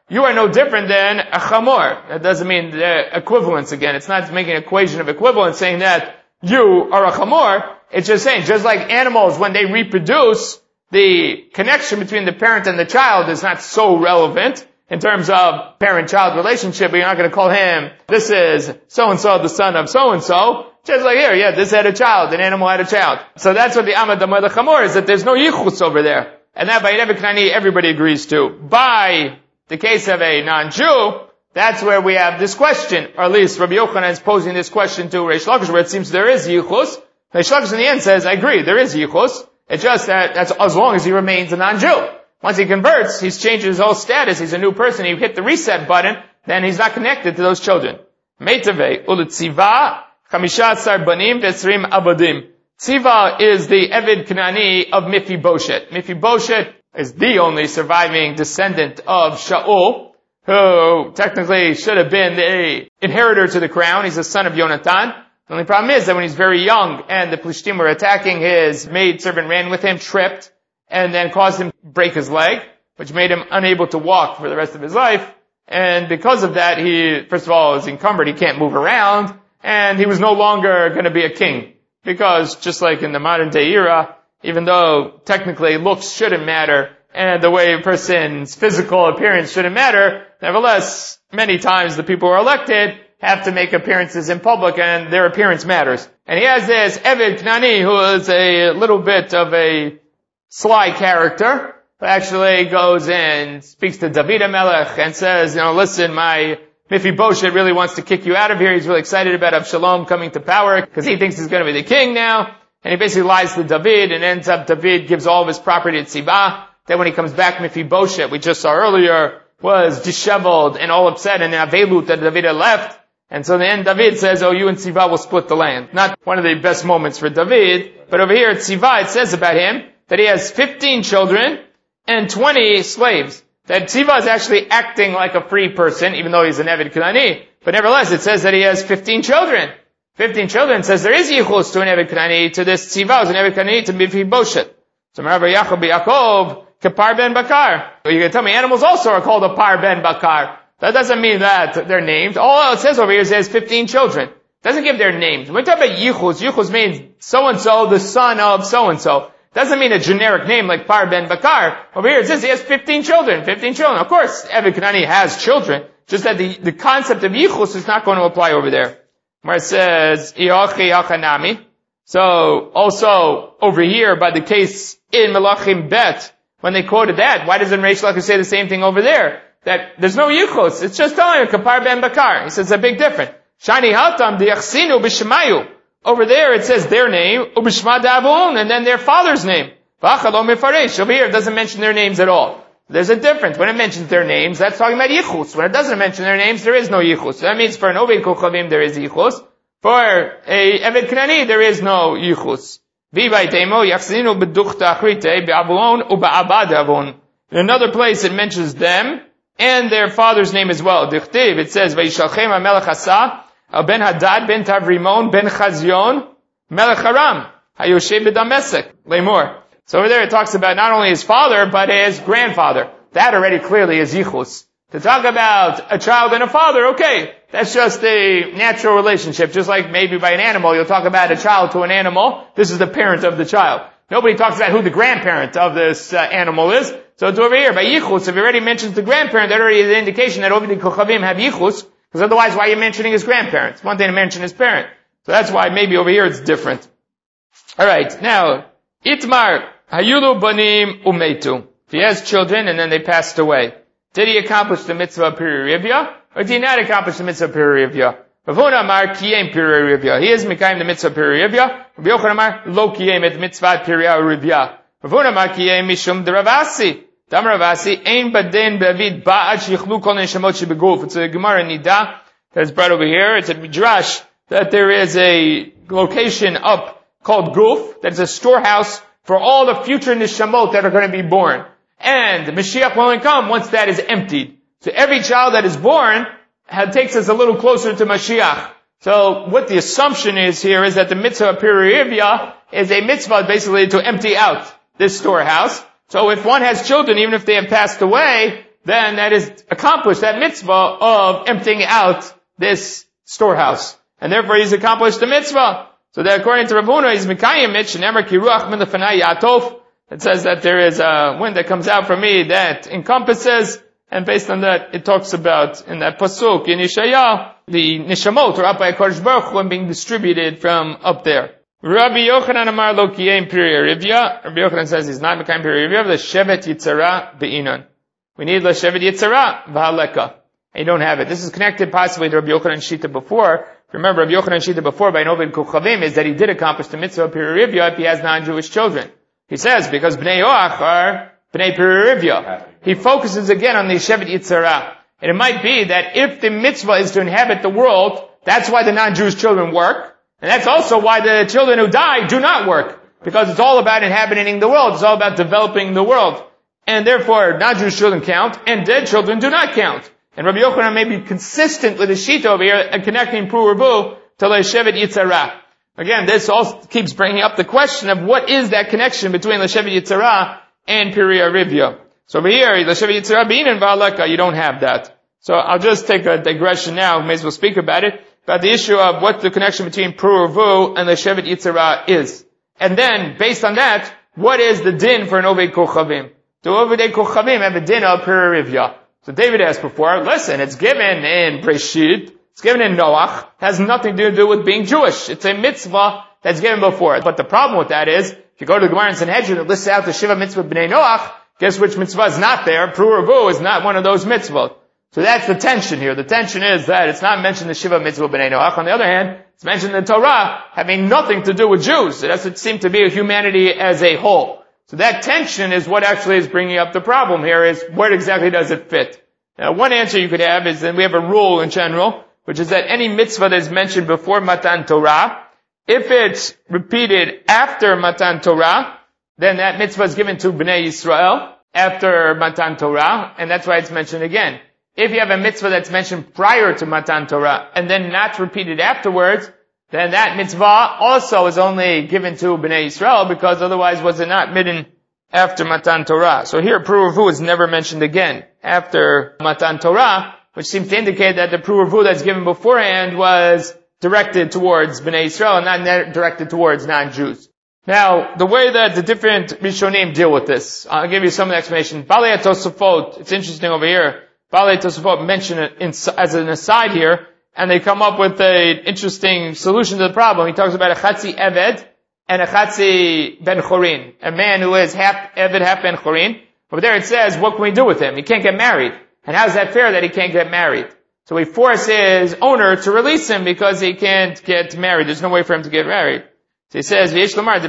you are no different than a chamor. That doesn't mean the equivalence again. It's not making an equation of equivalence saying that you are a chamor. It's just saying, just like animals, when they reproduce, the connection between the parent and the child is not so relevant in terms of parent-child relationship, but you're not going to call him, this is so-and-so, the son of so-and-so. Just like here, yeah, this had a child, an animal had a child. So that's what the Amad Damar the Chamor is, that there's no yichus over there. And that by Eved Knani, everybody agrees to. By the case of a non-Jew, that's where we have this question, or at least Rabbi Yochanan is posing this question to Reish Lakish, where it seems there is yichus. Reish Lakish in the end says, I agree, there is yichus. It's just that that's as long as he remains a non-Jew. Once he converts, he's changed his whole status, he's a new person, you hit the reset button, then he's not connected to those children. Meitave, uletziva, chamisha asar banim, vesrim abadim. Tziva is the Eved Knani of Mephibosheth. Mephibosheth is the only surviving descendant of Shaul, who technically should have been the inheritor to the crown. He's the son of Yonatan. The only problem is that when he's very young and the Plishtim were attacking, his maidservant ran with him, tripped, and then caused him to break his leg, which made him unable to walk for the rest of his life. And because of that, he, first of all, is encumbered, he can't move around, and he was no longer going to be a king. Because just like in the modern day era, even though technically looks shouldn't matter, and the way a person's physical appearance shouldn't matter, nevertheless, many times the people who are elected have to make appearances in public, and their appearance matters. And he has this Eved Knani, who is a little bit of a sly character, who actually goes and speaks to David HaMelech and says, you know, listen, my Mephibosheth really wants to kick you out of here. He's really excited about Avshalom coming to power because he thinks he's going to be the king now. And he basically lies to David, and ends up David gives all of his property to Tzibah. Then when he comes back, Mephibosheth, we just saw earlier, was disheveled and all upset, and Avelut that David had left. And so in the end, David says, oh, you and Tzibah will split the land. Not one of the best moments for David, but over here at Tzibah, it says about him that he has fifteen children and twenty slaves. That Tzibah is actually acting like a free person, even though he's an Eved Knani. But nevertheless, it says that he has fifteen children. fifteen children says there is yichus to an Eved Knani, to this Tzibah, as an Eved Knani, to Mephibosheth. So Rabbi Yaakov Yaakov, Kapar ben Bakar. You're going to tell me animals also are called a Par ben Bakar. That doesn't mean that they're named. All it says over here is it has fifteen children. It doesn't give their names. When we talk about yichus, yichus means so-and-so, the son of so-and-so. Doesn't mean a generic name like Par ben Bakar. Over here it says he has fifteen children. fifteen children. Of course, Eved Knani has children. Just that the, the concept of yichus is not going to apply over there. Where it says, Yochi Yachanami. So, also, over here, by the case in Melachim Bet, when they quoted that, why doesn't Reish Lakish say the same thing over there? That there's no yichus. It's just telling you, Kapar ben Bakar. He says it's a big difference. Shani Hatam, Diachsinu B'Shemayu. Over there it says their name, Ubishma Davun, and then their father's name. V'achalo Mefaresh. Over here it doesn't mention their names at all. There's a difference. When it mentions their names, that's talking about yichus. When it doesn't mention their names, there is no yichus. So that means for an Oved Kochavim there is yichus. For a Eved Knani there is no yichus. V'vaitemo yachsinu b'duchta achrite b'avon u'ba'abad avon. In another place it mentions them and their father's name as well. Dichtiv, it says, V'yishalchem ha'melech asa Ben Hadad ben Tavrimon ben Chazion Melech Aram Hayoshe b'Damesek Lemor. So over there it talks about not only his father, but his grandfather. That already clearly is yichus. To talk about a child and a father, okay, that's just a natural relationship. Just like maybe by an animal, you'll talk about a child to an animal. This is the parent of the child. Nobody talks about who the grandparent of this uh, animal is. So it's over here, by yichus, if he already mentions the grandparent, that already is an indication that over the Kochavim have yichus. Because otherwise, why are you mentioning his grandparents? One thing to mention his parent. So that's why maybe over here it's different. Alright, now, Itmar, Hayulu Banim Umetu. If he has children and then they passed away, did he accomplish the mitzvah of Pirurivya? Or did he not accomplish the mitzvah of Pirurivya? Ravuna Amar Kiyem Pirurivya. He is Mikayim the mitzvah of Pirurivya. Rabbi Yochanan Amar Lo Kiyem et mitzvah Pirurivya. Ravuna Amar Kiyem Mishum Deravasi. Damravasi, Ein Baden Bavid Ba'ad Shichlu Kol Neshamot Shebeguf. It's a Gemara Nida that's brought over here. It's a Midrash that there is a location up called Guf, that's a storehouse for all the future Neshamot that are going to be born. And Mashiach will only come once that is emptied. So every child that is born had, takes us a little closer to Mashiach. So what the assumption is here is that the mitzvah of Pirurivya is a mitzvah basically to empty out this storehouse. So if one has children, even if they have passed away, then that is accomplished, that mitzvah of emptying out this storehouse. And therefore he's accomplished the mitzvah. So that according to Rav Huna, he's Mikayim it, Shenemar ki ruach min lefanai ya'atov. It says that there is a wind that comes out from me that encompasses, and based on that, it talks about, in that pasuk, in Yeshayah, the nishamot are up by HaKadosh Baruch Hu and being distributed from up there. Rabbi Yochanan Amar Lo Kiyem Piri Rivya. Rabbi Yochanan says he's not Mikayim Piri Rivya, L'Shevet Yitzara Be'inon. We need L'Shevet Yitzara V'Haleka. And you don't have it. This is connected possibly to Rabbi Yochanan Shita before. Remember, Rabbi Yochanan Shita before by Novid Kuchavim is that he did accomplish the mitzvah of Piri Rivya if he has non-Jewish children. He says, because Bnei Yoach are Bnei Piri Rivya. He focuses again on the Shevet Yitzara. And it might be that if the mitzvah is to inhabit the world, that's why the non-Jewish children work. And that's also why the children who die do not work. Because it's all about inhabiting the world. It's all about developing the world. And therefore, non-Jewish children count, and dead children do not count. And Rabbi Yochanan may be consistent with the Shita over here and connecting Pru Rabu to L'Shevet Yitzara. Again, this also keeps bringing up the question of what is that connection between L'Shevet Yitzara and Piri Rivya. So over here, L'Shevet Yitzara Be'inon V'Haleka, you don't have that. So I'll just take a digression now, may as well speak about it, about the issue of what the connection between Pru Ravu and L'Shevet Yitzara is. And then, based on that, what is the din for an Oved Kochavim? Do Oved Kochavim have a din of Piri Rivya? So David asked before, listen, it's given in Breshit, it's given in Noach, has nothing to do with being Jewish. It's a mitzvah that's given before. But the problem with that is, if you go to the Gemara in Sanhedrin that lists out the Shiva mitzvah B'nai Noach, guess which mitzvah is not there? Pru Ravu is not one of those mitzvahs. So that's the tension here. The tension is that it's not mentioned the Shiva mitzvah B'nai Noach. On the other hand, it's mentioned in the Torah having nothing to do with Jews. It doesn't seem to be a humanity as a whole. So that tension is what actually is bringing up the problem here, is where exactly does it fit? Now, one answer you could have is that we have a rule in general, which is that any mitzvah that is mentioned before Matan Torah, if it's repeated after Matan Torah, then that mitzvah is given to Bnei Yisrael after Matan Torah, and that's why it's mentioned again. If you have a mitzvah that's mentioned prior to Matan Torah, and then not repeated afterwards, then that mitzvah also is only given to Bnei Yisrael, because otherwise was it not midden after Matan Torah. So here, Pru Ravu is never mentioned again after Matan Torah, which seems to indicate that the Pru Ravu that's given beforehand was directed towards Bnei Yisrael and not directed towards non-Jews. Now, the way that the different Rishonim deal with this, I'll give you some of the explanation. Balei Tosafot, it's interesting over here, Balei Tosafot mention it in, as an aside here, and they come up with an interesting solution to the problem. He talks about a Chatzi Eved and a Chatzi Ben Chorin, a man who is half Eved, half Ben Chorin. Over there it says, what can we do with him? He can't get married. And how is that fair that he can't get married? So we force his owner to release him because he can't get married. There's no way for him to get married. So he says, if he couldn't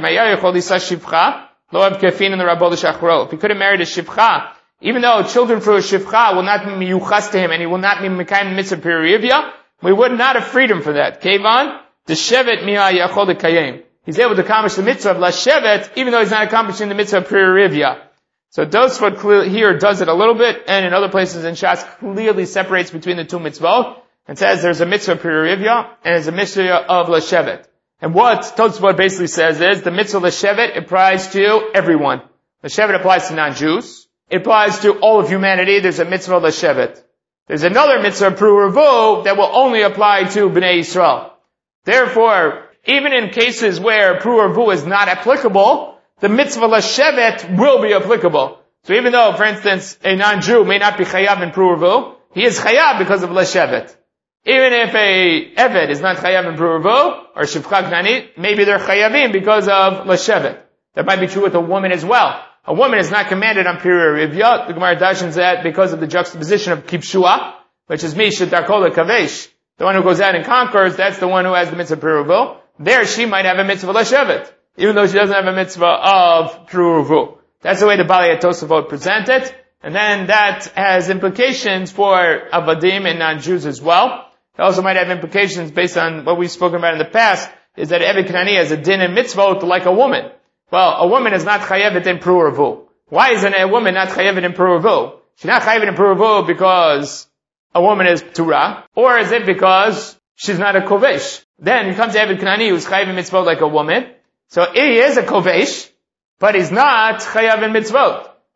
marry a shivcha, even though children for a shivcha will not be miyuchas to him and he will not be mekayim mitzvah Piri Rivya, we would not have freedom for that. Kevan, the shevet miha yachol dekayim. He's able to accomplish the mitzvah of la shevet, even though he's not accomplishing the mitzvah of Piri Rivya. So Tosfot here does it a little bit, and in other places in Shas clearly separates between the two mitzvot, and says there's a mitzvah of Piri Rivya, and there's a mitzvah of la shevet. And what Tosfot basically says is, the mitzvah la shevet applies to everyone. La shevet applies to non-Jews. It applies to all of humanity. There's a mitzvah la shevet. There's another mitzvah Pru Ravu that will only apply to Bnei Yisrael. Therefore, even in cases where Pru Ravu is not applicable, the mitzvah l'shevet will be applicable. So even though, for instance, a non-Jew may not be chayav in Pru Ravu, he is chayav because of l'shevet. Even if a eved is not chayav in Pru Ravu, or shivcha knani, maybe they're chayavim because of l'shevet. That might be true with a woman as well. A woman is not commanded on Piri Rivya. The Gemara dashens that because of the juxtaposition of kipshua, which is misha darkola kavesh. The one who goes out and conquers, that's the one who has the mitzvah Piri Ravu. There she might have a mitzvah l'shevet, even though she doesn't have a mitzvah of Pru Ravu. That's the way the Balei Tosafot present it. And then that has implications for Avadim and non-Jews as well. It also might have implications based on what we've spoken about in the past, is that Eved Kanani has a din and mitzvah like a woman. Well, a woman is not chayevet in Pru Ravu. Why isn't a woman not chayevet in Pru Ravu? She's not chayevet in Pru Ravu because a woman is Turah, or is it because she's not a kovesh? Then comes Eved Kanani who's chayev in mitzvah like a woman. So he is a kovesh, but he's not chayav in mitzvot.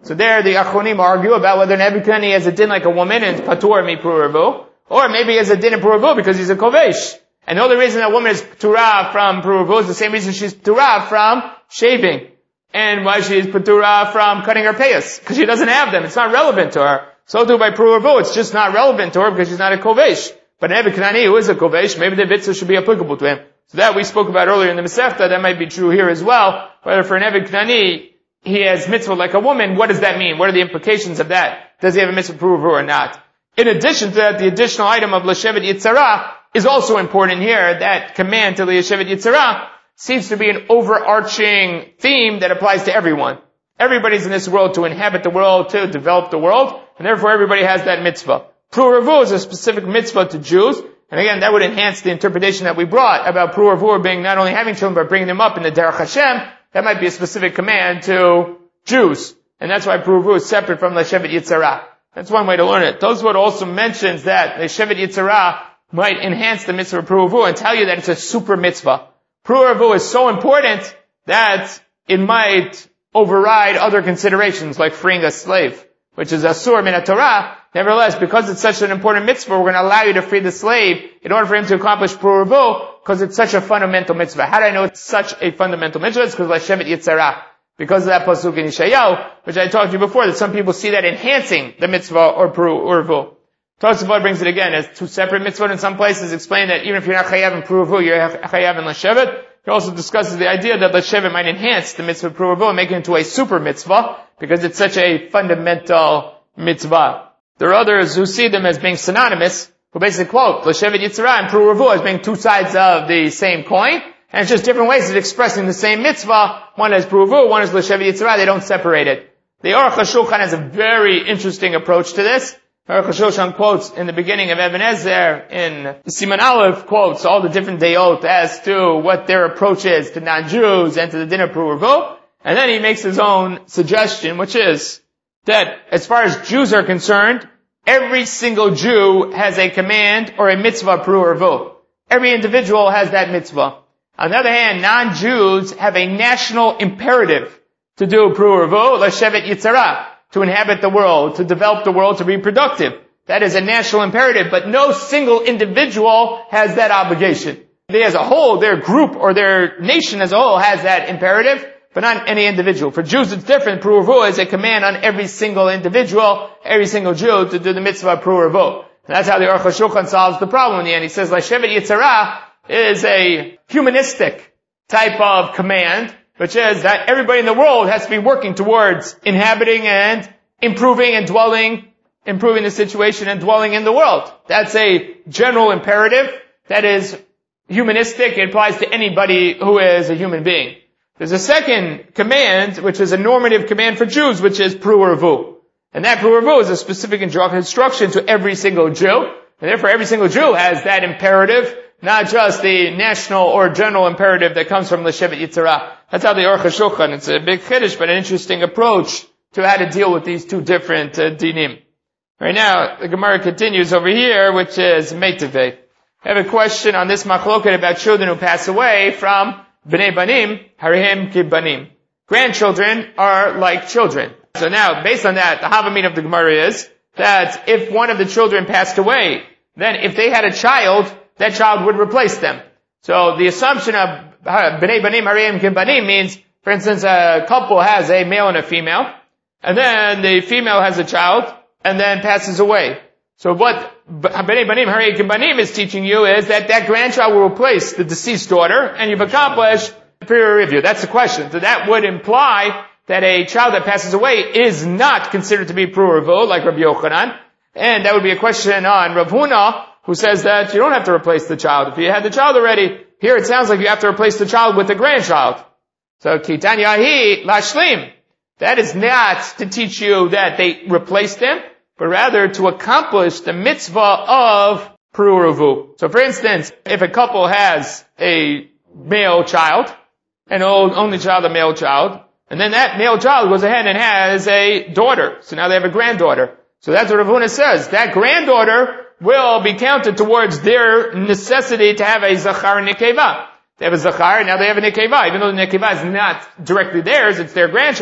So there the Achronim argue about whether an Eved Kanani has a din like a woman and patur mi pru'urvu, or maybe he has a din in pru'urvu because he's a kovesh. And the only reason a woman is paturah from pru'urvu is the same reason she's paturah from shaving. And why she's paturah from cutting her payas. Because she doesn't have them. It's not relevant to her. So too by pru'urvu, it's just not relevant to her because she's not a kovesh. But an Eved Kanani who is a kovesh, maybe the mitzvah should be applicable to him. So that we spoke about earlier in the Masechta, that might be true here as well. Whether for an Eved Kanani, he has mitzvah like a woman, what does that mean? What are the implications of that? Does he have a mitzvah pru'urvu or not? In addition to that, the additional item of L'Shevet Yitzhara is also important here. That command to L'Shevet Yitzhara seems to be an overarching theme that applies to everyone. Everybody's in this world to inhabit the world, to develop the world, and therefore everybody has that mitzvah. Pru'urvu is a specific mitzvah to Jews, and again, that would enhance the interpretation that we brought about Pru'urvu being not only having children, but bringing them up in the Derech Hashem. That might be a specific command to Jews. And that's why Pru'urvu is separate from L'Shevet Yitzhara. That's one way to learn it. Tosfot also mentions that L'Shevet Yitzhara might enhance the mitzvah of Pru'urvu and tell you that it's a super mitzvah. Pru'urvu is so important that it might override other considerations like freeing a slave, which is asur min Torah. Nevertheless, because it's such an important mitzvah, we're going to allow you to free the slave in order for him to accomplish Pru'urvu, because it's such a fundamental mitzvah. How do I know it's such a fundamental mitzvah? It's because L'Shevet Yitzhara. Because of that pasuk in Yeshayahu, which I talked to you before, that some people see that enhancing the mitzvah or Pru'urvu. Tosfot brings it again as two separate mitzvot in some places, explain that even if you're not chayav in Pru'urvu, you're chayav in L'Shevet. He also discusses the idea that L'Shevet might enhance the mitzvah of Pru'urvu and make it into a super mitzvah, because it's such a fundamental mitzvah. There are others who see them as being synonymous, who basically quote L'Shevet Yitzhara and Pru'urvu as being two sides of the same coin, and it's just different ways of expressing the same mitzvah. One is Pru'urvu, one is L'Shevet Yitzhara, they don't separate it. The Aruch HaShulchan has a very interesting approach to this. Aruch HaShulchan quotes in the beginning of Even HaEzer, in Siman Aleph, quotes all the different dayot as to what their approach is to non-Jews and to the din of Pru'urvu, and then he makes his own suggestion, which is that as far as Jews are concerned, every single Jew has a command or a mitzvah Pru'urvu. Every individual has that mitzvah. On the other hand, non-Jews have a national imperative to do Pru'urvu, L'Shevet Yitzhara, to inhabit the world, to develop the world, to be productive. That is a national imperative, but no single individual has that obligation. They as a whole, their group or their nation as a whole has that imperative, but not any individual. For Jews it's different. Pru'urvu is a command on every single individual, every single Jew to do the mitzvah Pru'urvu. And that's how the Aruch HaShulchan solves the problem in the end. He says, L'Shevet Yitzhara is a humanistic type of command, which is that everybody in the world has to be working towards inhabiting and improving and dwelling, improving the situation and dwelling in the world. That's a general imperative that is humanistic. It applies to anybody who is a human being. There's a second command, which is a normative command for Jews, which is Pru'urvu. And that Pru'urvu is a specific instruction to every single Jew. And therefore every single Jew has that imperative, not just the national or general imperative that comes from L'Shevet Yitzhara. That's how the Aruch HaShulchan, it's a big chiddush, but an interesting approach to how to deal with these two different uh, dinim. Right now, the Gemara continues over here, which is Meitaveh. I have a question on this machloket about children who pass away from Bnei Banim, Harihim Ki Banim. Grandchildren are like children. So now, based on that, the Havamina of the Gemara is that if one of the children passed away, then if they had a child, that child would replace them. So the assumption of Bnei Banim, Harihim Ki Banim means, for instance, a couple has a male and a female, and then the female has a child, and then passes away. So what Bnei Banim, Harihim Ki Banim is teaching you is that that grandchild will replace the deceased daughter, and you've accomplished peer review. That's the question. So that would imply that a child that passes away is not considered to be Pru'urvu, like Rabbi Yochanan. And that would be a question on Rav Huna, who says that you don't have to replace the child. If you had the child already, here it sounds like you have to replace the child with the grandchild. So, Kitan Yahi Lashlim. That is not to teach you that they replaced them, but rather to accomplish the mitzvah of Pru'urvu. So for instance, if a couple has a male child, an old, only child, a male child, and then that male child goes ahead and has a daughter. So now they have a granddaughter. So that's what Rav Huna says. That granddaughter will be counted towards their necessity to have a zachar and nekeva. They have a zachar, and now they have a nekeva. Even though the nekeva is not directly theirs, it's their grandchild,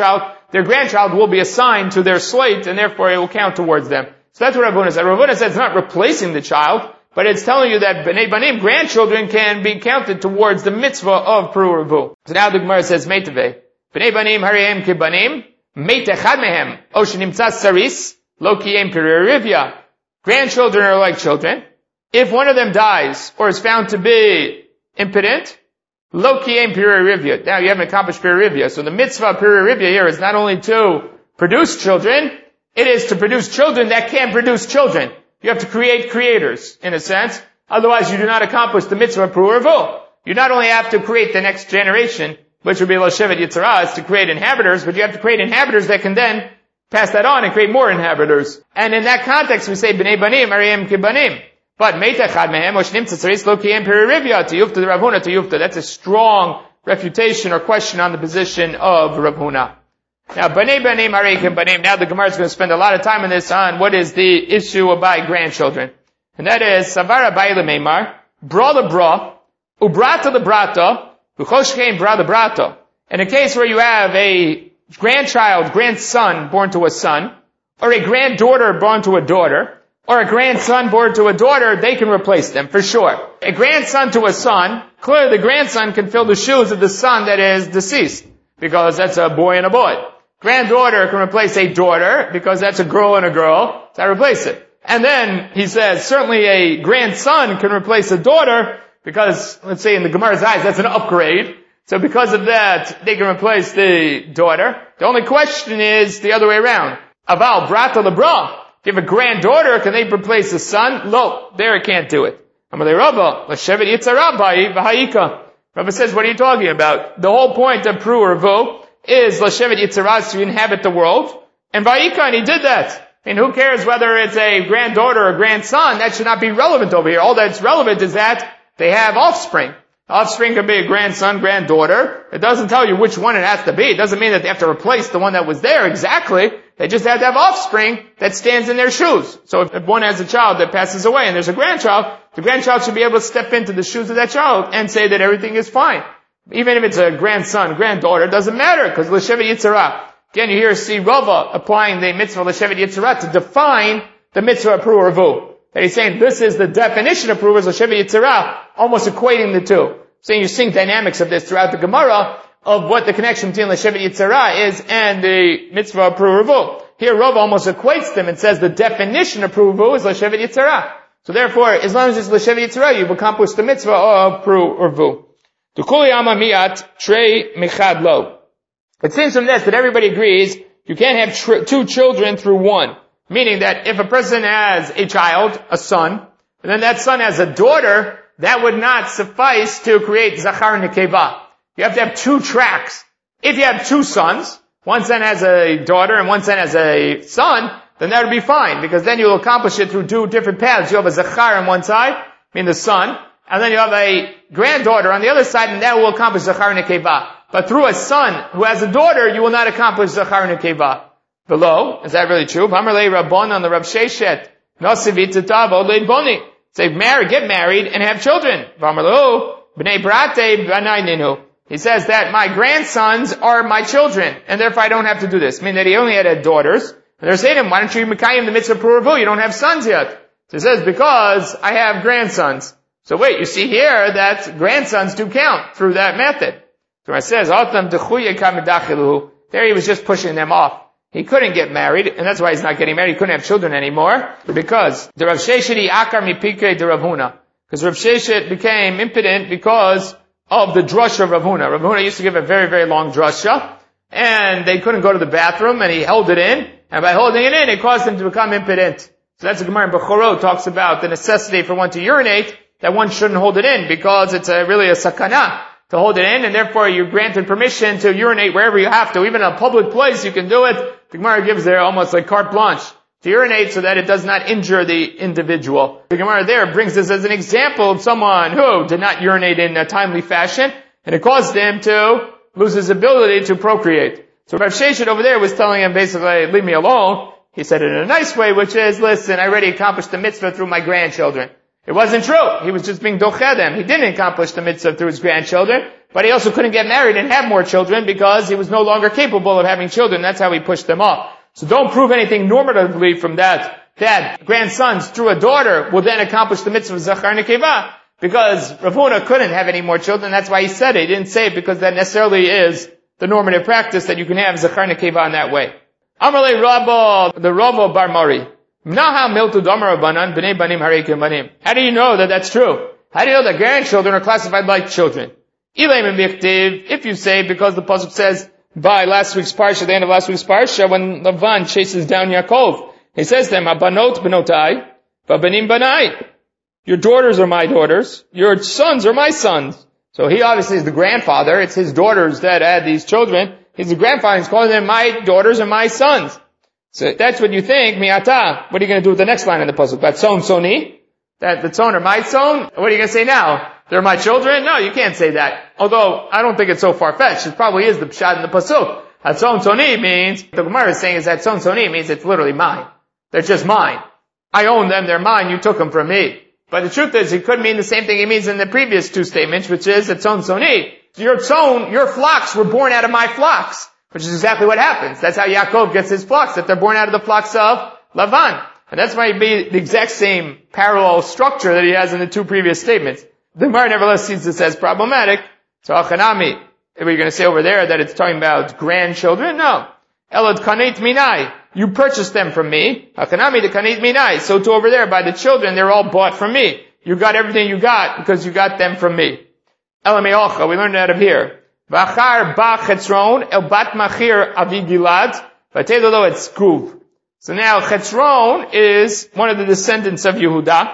their grandchild will be assigned to their slate, and therefore it will count towards them. So that's what Rav Huna said. Rav Huna says it's not replacing the child, but it's telling you that Bnei Banim, grandchildren, can be counted towards the mitzvah of Peru Revu. So now the Gemara says, Meitave. Bnei Banim harihem kibanim, meit echad mehem, o shenimtza saris, lo kiyem Peru Rivya. Grandchildren are like children. If one of them dies, or is found to be impotent, lo kiyem Peru Rivya. Now you haven't accomplished Peru Rivya. So the mitzvah of Peru Rivya here is not only to produce children, it is to produce children that can produce children. You have to create creators, in a sense. Otherwise, you do not accomplish the mitzvah of Peru Revu. You not only have to create the next generation, which would be Lo Shevet Yitzhara, is to create inhabitants, but you have to create inhabitants that can then pass that on and create more inhabitants. And in that context, we say, Bnei Banim, Ariyim Kibanim. But, Meita Chad Mehem, Oshnim Tzitzaris, Lo Kiyem Peru Rivya, Tiyufta, the Rav Huna, Tiyufta. That's a strong refutation or question on the position of Rav Huna. Now, Bnei Banim, Ariyim Banim. Now the Gemara is going to spend a lot of time on this, on what is the issue about grandchildren. And that is, Savara Baile Meimar, Bra the Bra, Ubrata the Brata, Uchoshkein Bra the Brata. In a case where you have a grandchild, grandson born to a son, or a granddaughter born to a daughter, or a grandson born to a daughter, they can replace them, for sure. A grandson to a son, clearly the grandson can fill the shoes of the son that is deceased, because that's a boy and a boy. Granddaughter can replace a daughter, because that's a girl and a girl, so I replace it. And then, he says, certainly a grandson can replace a daughter, because, let's say in the Gemara's eyes, that's an upgrade. So because of that, they can replace the daughter. The only question is the other way around. Aval, brata lebra. If you have a granddaughter, can they replace the son? Lo, there it can't do it. Amalei Rabba, l'shevet yitzhara bai v'ha'ika. Rabba says, what are you talking about? The whole point of Peru Revu is l'shevet yitzhara, to inhabit the world. And v'ha'ika, and he did that. And who cares whether it's a granddaughter or a grandson? That should not be relevant over here. All that's relevant is that they have offspring. Offspring could be a grandson, granddaughter. It doesn't tell you which one it has to be. It doesn't mean that they have to replace the one that was there exactly. They just have to have offspring that stands in their shoes. So if one has a child that passes away and there's a grandchild, the grandchild should be able to step into the shoes of that child and say that everything is fine. Even if it's a grandson, granddaughter, it doesn't matter, because l'shevet yitzhara. Again, you hear see Rava applying the mitzvah l'shevet yitzhara to define the mitzvah of Peru Revu. That he's saying this is the definition of Peru l'shevet yitzhara, almost equating the two. Saying you're seeing dynamics of this throughout the Gemara of what the connection between l'shevet yitzhara is and the mitzvah of Peru Revu. Here Rava almost equates them and says the definition of Peru Revu is l'shevet yitzhara. So therefore, as long as it's l'shevet yitzhara, you've accomplished the mitzvah of Peru Revu. Tukuli ama miat trei michad lo. It seems from this that everybody agrees you can't have tr- two children through one. Meaning that if a person has a child, a son, and then that son has a daughter, that would not suffice to create Zachar and Nekeva. You have to have two tracks. If you have two sons, one son has a daughter and one son has a son, then that would be fine, because then you'll accomplish it through two different paths. You have a Zachar on one side, I mean the son, and then you have a granddaughter on the other side, and that will accomplish Zachar and Nekeva. But through a son who has a daughter, you will not accomplish Zachar and Nekeva. Below, is that really true? V'amarlei Rabbon on the Rav Sheshet, Nosivit Tatav Oled Boni. Say, marry, get married and have children. V'amarlo, B'nei Brate B'nai Ninu. He says that my grandsons are my children, and therefore I don't have to do this. Meaning that he only had daughters. And they're saying to him, why don't you Mekayim the mitzvah Peru Revu? You don't have sons yet. So he says, because I have grandsons. So wait, you see here that grandsons do count through that method. So it says, there he was just pushing them off. He couldn't get married, and that's why he's not getting married. He couldn't have children anymore, because the Rav Sheshet akar mipikei de Rav Huna. Because Rav Sheshet became impotent because of the drasha of Rav Huna. Rav Huna used to give a very, very long drasha, and they couldn't go to the bathroom, and he held it in, and by holding it in, it caused him to become impotent. So that's the Gemara in Bechorot talks about the necessity for one to urinate, that one shouldn't hold it in, because it's a, really a sakana to hold it in, and therefore you're granted permission to urinate wherever you have to. Even in a public place, you can do it. The Gemara gives there almost like carte blanche to urinate so that it does not injure the individual. The Gemara there brings this as an example of someone who did not urinate in a timely fashion, and it caused him to lose his ability to procreate. So Rav Sheshet over there was telling him basically, leave me alone. He said it in a nice way, which is, listen, I already accomplished the mitzvah through my grandchildren. It wasn't true. He was just being doched them. He didn't accomplish the mitzvah through his grandchildren. but he also couldn't get married and have more children because he was no longer capable of having children. That's how he pushed them off. So don't prove anything normatively from that, that grandsons through a daughter will then accomplish the mitzvah of Zachar Nekeva, because Rav Huna couldn't have any more children. That's why he said it. He didn't say it because that necessarily is the normative practice that you can have Zachar Nekeva in that way. Amarle Rabba, the Rabba Bar Mari. How do you know that that's true? How do you know that grandchildren are classified like children? If you say, because the pasuk says, by last week's parsha, the end of last week's parsha, when Lavan chases down Yaakov, he says to them, Abanot benotai, vabanim banai. Your daughters are my daughters, your sons are my sons. So he obviously is the grandfather, it's his daughters that had these children. He's the grandfather, he's calling them my daughters and my sons. So that's what you think, mi'ata. What are you going to do with the next line in the pasuk? Batson soni? That the tzon are my son? What are you going to say now? They're my children? No, you can't say that. Although, I don't think it's so far-fetched. It probably is the pshat in the pasuk. Hatzon soni means, the Gemara is saying is that tzon soni means it's literally mine. They're just mine. I own them, they're mine, you took them from me. But the truth is, it could mean the same thing it means in the previous two statements, which is that tzon soni. Your tzon, your flocks were born out of my flocks. Which is exactly what happens. That's how Yaakov gets his flocks, that they're born out of the flocks of Lavan. And that's why it be the exact same parallel structure that he has in the two previous statements. The Gemara nevertheless sees this as problematic. So, Achanami, if we're going to say over there that it's talking about grandchildren, no. Elad kanit minai. You purchased them from me. Achanami de kanit minai. So to over there, by the children, they're all bought from me. You got everything you got because you got them from me. Elameocha, we learned that of here. V'achar ba Chetzron el bat machir avi Gilad v'teidolo et Skuv. So now Chetzron is one of the descendants of Yehuda.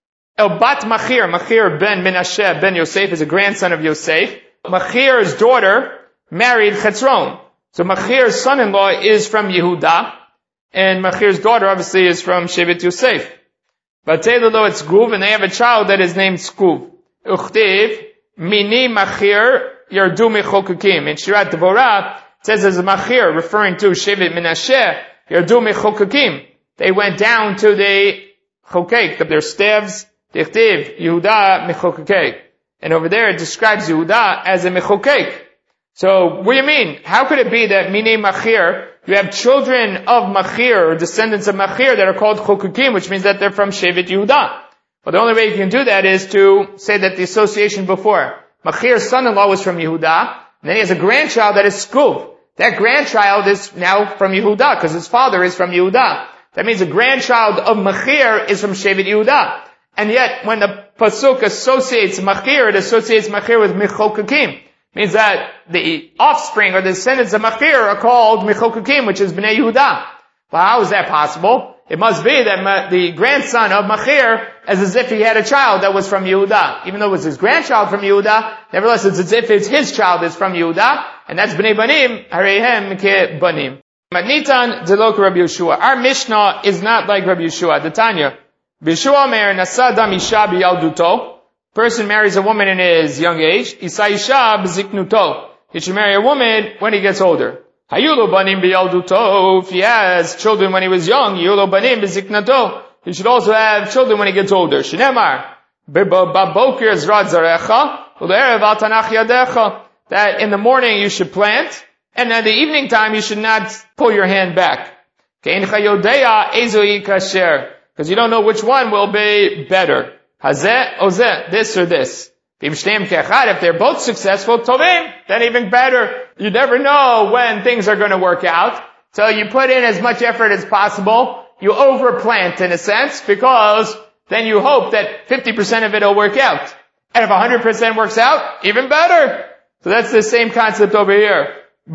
El bat machir, Machir ben Menashe ben Yosef is a grandson of Yosef. Machir's daughter married Chetzron. So Machir's son-in-law is from Yehuda, and Machir's daughter obviously is from Shevet Yosef. V'teidolo et Skuv, and they have a child that is named Skuv. Uchtiv mini Machir Yardu mechokakim. In Shirat Devorah, it says as a machir, referring to Shevet Menashe, Yardu mechokakim. They went down to the chokek, their staves, Dichtiv, Yehuda mechokek. And over there it describes Yehuda as a mechokek. So, what do you mean? How could it be that mini machir, you have children of machir, or descendants of machir, that are called chokakim, which means that they're from Shevet Yehuda? Well, the only way you can do that is to say that the association before, Machir's son-in-law was from Yehuda, and then he has a grandchild that is Skuv. That grandchild is now from Yehuda, because his father is from Yehuda. That means a grandchild of Machir is from Shevet Yehuda. And yet, when the pasuk associates Machir, it associates Machir with Mechokakim. Means that the offspring or the descendants of Machir are called Mechokakim, which is Bnei Yehuda. Well, how is that possible? It must be that the grandson of Machir is as if he had a child that was from Yehuda. Even though it was his grandchild from Yehuda, nevertheless it's as if it's his child is from Yehuda, and that's Bnei Banim, Harehem ke Banim. Magnitan Zelok Rabbi Yeshua. Our Mishnah is not like Rabbi Yeshua. The Tanya. Yeshua Mer Nasa Dam Isha B'Yalduto. Person marries a woman in his young age. Isa Isha B'Ziknuto. He should marry a woman when he gets older. Hayulo banim b'yalduto. If he has children when he was young, yulo banim b'ziknato. He should also have children when he gets older. Shnemar b'boker zrad zarecha u'le'erev al tanach yadecha. That in the morning you should plant, and at the evening time you should not pull your hand back. Ke'incha yodeya ezoi kasher. Because you don't know which one will be better. Hazeh ozeh, this or this. If they're both successful, tovim, then even better. You never know when things are going to work out. So you put in as much effort as possible. You overplant in a sense, because then you hope that fifty percent of it will work out. And if one hundred percent works out, even better. So that's the same concept over here.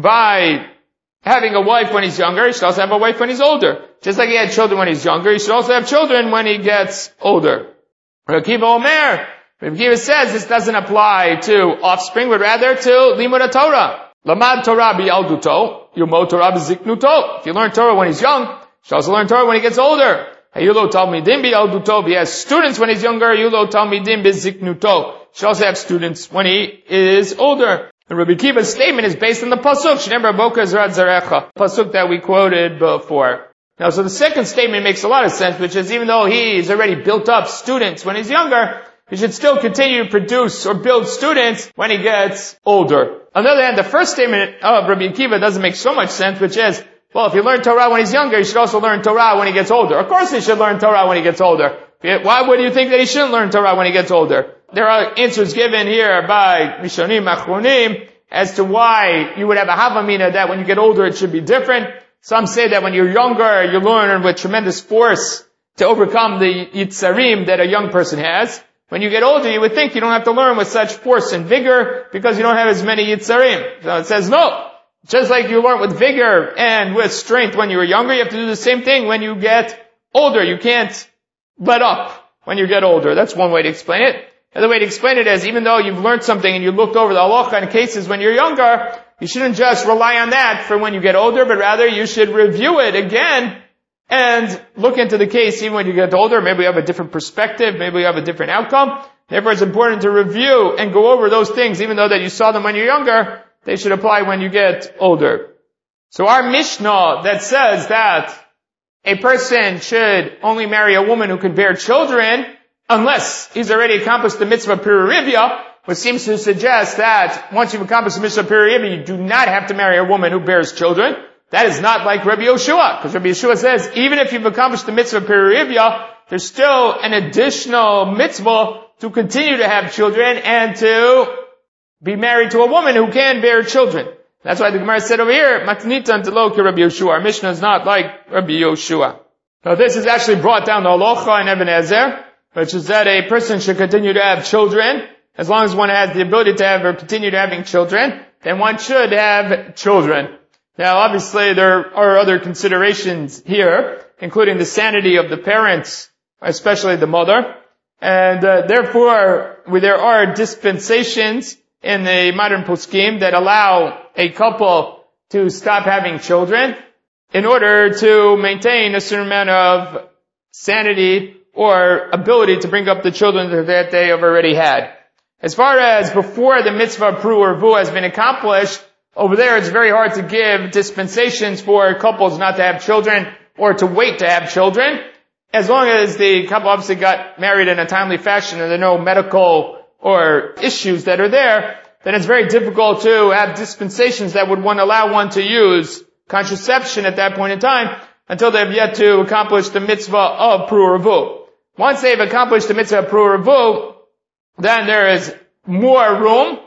By having a wife when he's younger, he should also have a wife when he's older. Just like he had children when he's younger, he should also have children when he gets older. Rakiva Omer. Rabbi Akiva says this doesn't apply to offspring, but rather to Limud Torah. Lamad Torah b'yalduto, Yomod Torah b'ziknuto. If you learn Torah when he's young, you should also learn Torah when he gets older. Hayulo talmidim b'yalduto. If he has students when he's younger, Hayulo talmidim b'ziknuto. You should also have students when he is older. And Rabbi Akiva's statement is based on the pasuk, Shneimar boker zrad zarecha, pasuk that we quoted before. Now, so the second statement makes a lot of sense, which is even though he's already built up students when he's younger, he should still continue to produce or build students when he gets older. On the other hand, the first statement of Rabbi Akiva doesn't make so much sense, which is, well, if you learn Torah when he's younger, you should also learn Torah when he gets older. Of course he should learn Torah when he gets older. Why would you think that he shouldn't learn Torah when he gets older? There are answers given here by Rishonim Achronim as to why you would have a Havamina that when you get older it should be different. Some say that when you're younger, you learn with tremendous force to overcome the Yitzarim that a young person has. When you get older, you would think you don't have to learn with such force and vigor because you don't have as many Yitzarim. So it says no. Just like you learn with vigor and with strength when you were younger, you have to do the same thing when you get older. You can't let up when you get older. That's one way to explain it. Another way to explain it is even though you've learned something and you looked over the halacha in cases when you're younger, you shouldn't just rely on that for when you get older, but rather you should review it again and look into the case even when you get older. Maybe you have a different perspective, maybe you have a different outcome. Therefore it's important to review and go over those things even though that you saw them when you're younger. They should apply when you get older. So our Mishnah that says that a person should only marry a woman who can bear children unless he's already accomplished the mitzvah Pirurivya, which seems to suggest that once you've accomplished the mitzvah Pirurivya, you do not have to marry a woman who bears children. That is not like Rabbi Yoshua, because Rabbi Yoshua says even if you've accomplished the mitzvah Pirurivya, there's still an additional mitzvah to continue to have children and to be married to a woman who can bear children. That's why the Gemara said over here, Matnitan telo ki Rabbi Yoshua. Our Mishnah is not like Rabbi Yoshua. Now this is actually brought down the halacha in Ibn Ezer, which is that a person should continue to have children. As long as one has the ability to have or continue to having children, then one should have children. Now obviously there are other considerations here, including the sanity of the parents, especially the mother. And uh, therefore, there are dispensations in the modern poskim that allow a couple to stop having children in order to maintain a certain amount of sanity or ability to bring up the children that they have already had. As far as before the mitzvah pru or vu has been accomplished, over there it's very hard to give dispensations for couples not to have children or to wait to have children. As long as the couple obviously got married in a timely fashion and there are no medical or issues that are there, then it's very difficult to have dispensations that would one allow one to use contraception at that point in time until they've yet to accomplish the mitzvah of pru or vu. Once they've accomplished the mitzvah of pru or vu, then there is more room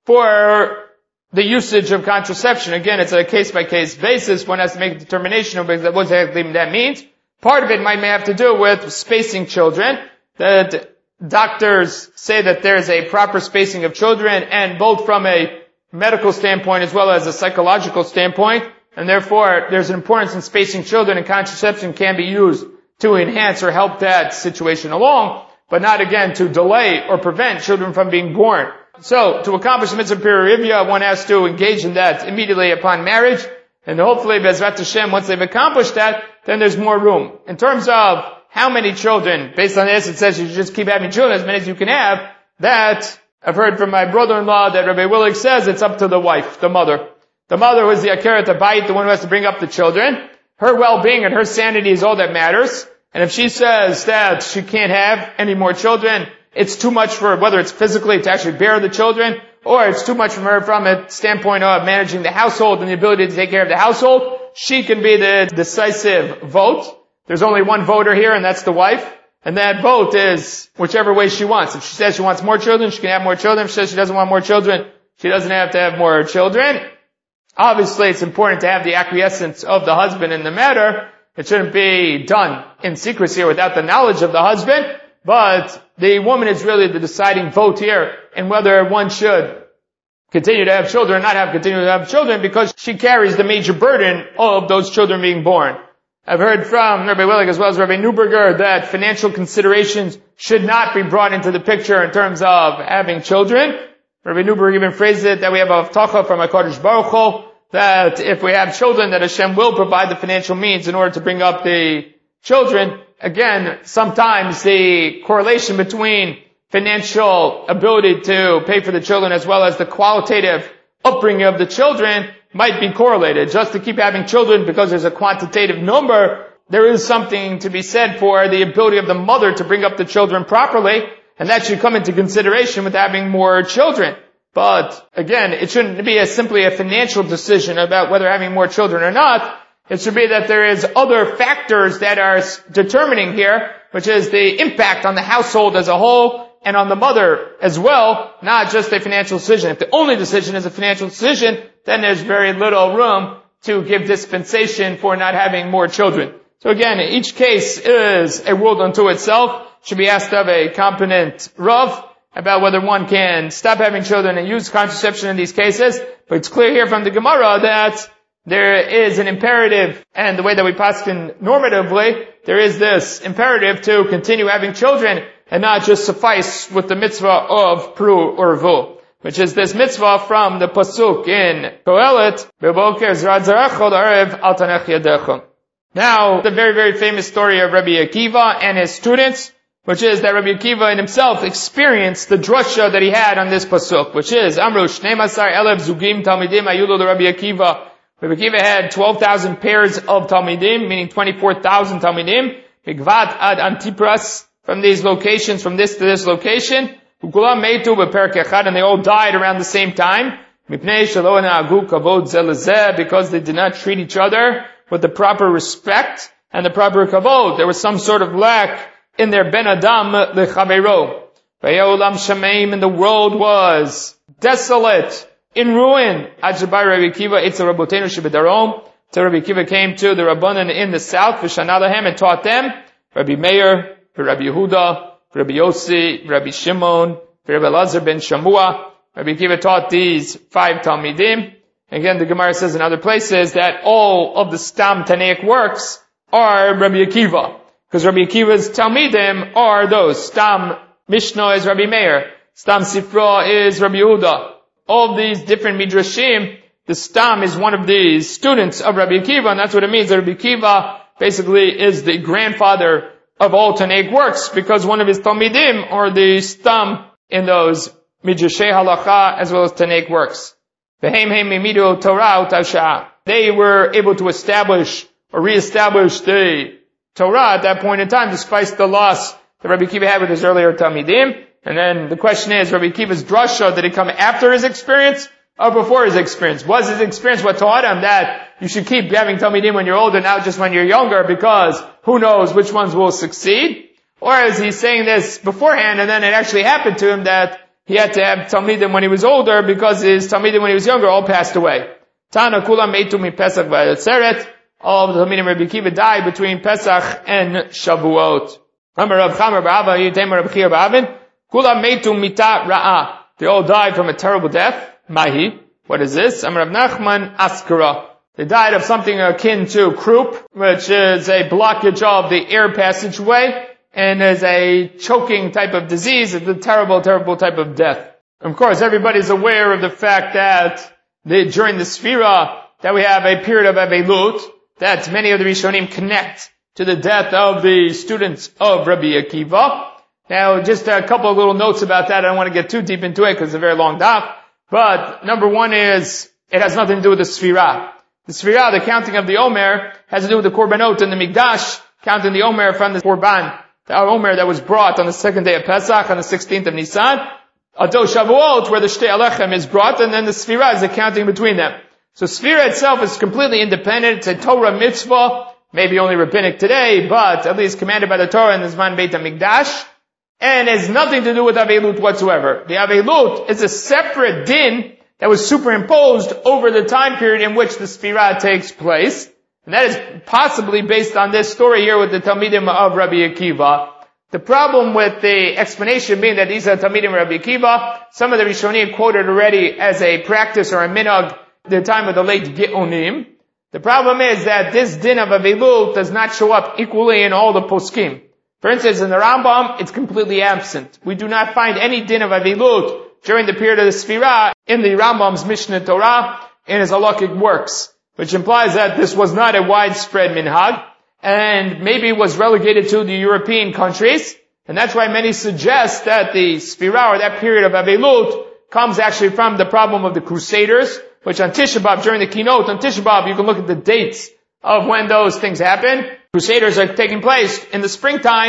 for the usage of contraception. Again, it's a case-by-case basis. One has to make a determination of what exactly that means. Part of it might may have to do with spacing children. That doctors say that there is a proper spacing of children, and both from a medical standpoint as well as a psychological standpoint, and therefore there's an importance in spacing children, and contraception can be used to enhance or help that situation along, but not again to delay or prevent children from being born. So, to accomplish the mitzvah Pirurivya, one has to engage in that immediately upon marriage, and hopefully, Bezrat Hashem, once they've accomplished that, then there's more room. In terms of how many children, based on this, it says you should just keep having children, as many as you can have. That, I've heard from my brother-in-law that Rabbi Willig says it's up to the wife, the mother. The mother who is the Akeret Abayit, the one who has to bring up the children. Her well-being and her sanity is all that matters. And if she says that she can't have any more children, it's too much for her, whether it's physically to actually bear the children, or it's too much from her from a standpoint of managing the household and the ability to take care of the household, she can be the decisive vote. There's only one voter here, and that's the wife. And that vote is whichever way she wants. If she says she wants more children, she can have more children. If she says she doesn't want more children, she doesn't have to have more children. Obviously, it's important to have the acquiescence of the husband in the matter. It shouldn't be done in secrecy or without the knowledge of the husband. But the woman is really the deciding vote here in whether one should continue to have children or not have continue to have children, because she carries the major burden of those children being born. I've heard from Rabbi Willig as well as Rabbi Neuberger that financial considerations should not be brought into the picture in terms of having children. Rabbi Neuberger even phrased it that we have a avtacha from HaKadosh Baruch Hu, that if we have children, that Hashem will provide the financial means in order to bring up the children. Again, sometimes the correlation between financial ability to pay for the children as well as the qualitative upbringing of the children might be correlated. Just to keep having children because there's a quantitative number, there is something to be said for the ability of the mother to bring up the children properly. and that should come into consideration with having more children. But again, it shouldn't be a, simply a financial decision about whether having more children or not. It should be that there is other factors that are determining here, which is the impact on the household as a whole and on the mother as well, not just a financial decision. If the only decision is a financial decision, then there's very little room to give dispensation for not having more children. So again, each case is a world unto itself. Should be asked of a competent Rav about whether one can stop having children and use contraception in these cases. But it's clear here from the Gemara that there is an imperative, and the way that we paskin normatively, there is this imperative to continue having children and not just suffice with the mitzvah of pru or vu, which is this mitzvah from the pasuk in Kohelet, Beboker zrad zarechol arev al tanech yadecha. Now, the very, very famous story of Rabbi Akiva and his students, which is that Rabbi Akiva in himself experienced the drasha that he had on this pasuk, which is Amru Shnei Masar Elef Zugim Talmidim Ayulo to Rabbi Akiva. Rabbi Akiva had twelve thousand pairs of Talmidim, meaning twenty-four thousand Talmidim, Migvat ad Antipras, from these locations, from this to this location, Ukulam Meitu beperek echad, and they all died around the same time, Mipnei Shelo na'agu kavod zeh lezeh, because they did not treat each other with the proper respect and the proper kavod. There was some sort of lack in their ben adam lechavero. Vayeolam shameim, and the world was desolate, in ruin. Ajabai Rabbi Akiva, it's a Rabbotenu shebedarom. So Rabbi Akiva came to the Rabbanan in the south, v'shana lahem, and taught them, Rabbi Meir, Rabbi Yehuda, Rabbi Yossi, Rabbi Shimon, Rabbi Elazar ben Shamua. Rabbi Akiva taught these five Talmidim. Again, the Gemara says in other places that all of the Stam Tanaic works are Rabbi Akiva. Because Rabbi Akiva's Talmidim are those. Stam Mishnah is Rabbi Meir. Stam Sifra is Rabbi Yehuda. All of these different Midrashim, the Stam is one of these students of Rabbi Akiva, and that's what it means. That Rabbi Akiva basically is the grandfather of all Tanaic works, because one of his Talmidim are the Stam in those Midrashei Halacha as well as Tanaic works. They were able to establish or reestablish the Torah at that point in time, despite the loss that Rabbi Akiva had with his earlier Talmidim. And then the question is, Rabbi Akiva's drasha, did it come after his experience or before his experience? Was his experience what taught him that you should keep having Talmidim when you're older, not just when you're younger, because who knows which ones will succeed? Or is he saying this beforehand and then it actually happened to him that he had to have Talmidim when he was older because his Talmidim when he was younger all passed away? Tana kula meitu mi Pesach v'Atzeret. All of the Talmidim Rabbi Akiva died between Pesach and Shavuot. Amar Rav Chamer b'Ava Yitem Rav Chia b'Avin. Kula meitu mita ra'ah. They all died from a terrible death. Mahi. What is this? Amar Rav Nachman Askara. They died of something akin to croup, which is a blockage of the air passageway, and is a choking type of disease. It's a terrible, terrible type of death. Of course, everybody's aware of the fact that the, during the Sfira, that we have a period of Avelut, that many of the Rishonim connect to the death of the students of Rabbi Akiva. Now, just a couple of little notes about that. I don't want to get too deep into it because it's a very long daf. But number one is, it has nothing to do with the Sfira. The Sfira, the counting of the Omer, has to do with the Korbanot and the Mikdash, counting the Omer from the Korban, the Omer that was brought on the second day of Pesach, on the sixteenth of Nisan, until Shavuot, where the Shtei Alechem is brought, and then the Sfira is the counting between them. So Sfira itself is completely independent. It's a Torah mitzvah, maybe only rabbinic today, but at least commanded by the Torah in the Zman Beit HaMikdash, and has nothing to do with Avelut whatsoever. The Avelut is a separate din that was superimposed over the time period in which the Sfira takes place. And that is possibly based on this story here with the Talmidim of Rabbi Akiva. The problem with the explanation being that these are Talmidim of Rabbi Akiva, some of the Rishonim quoted already as a practice or a minhag the time of the late Geonim. The problem is that this din of Avelut does not show up equally in all the poskim. For instance, in the Rambam, it's completely absent. We do not find any din of Avelut during the period of the Sfira in the Rambam's Mishneh Torah in his halakhic works, which implies that this was not a widespread minhag, and maybe was relegated to the European countries, and that's why many suggest that the Sfira, or that period of Avelut, comes actually from the problem of the Crusaders, which on Tisha B'Av, during the keynote on Tisha B'Av, you can look at the dates of when those things happen. Crusaders are taking place in the springtime,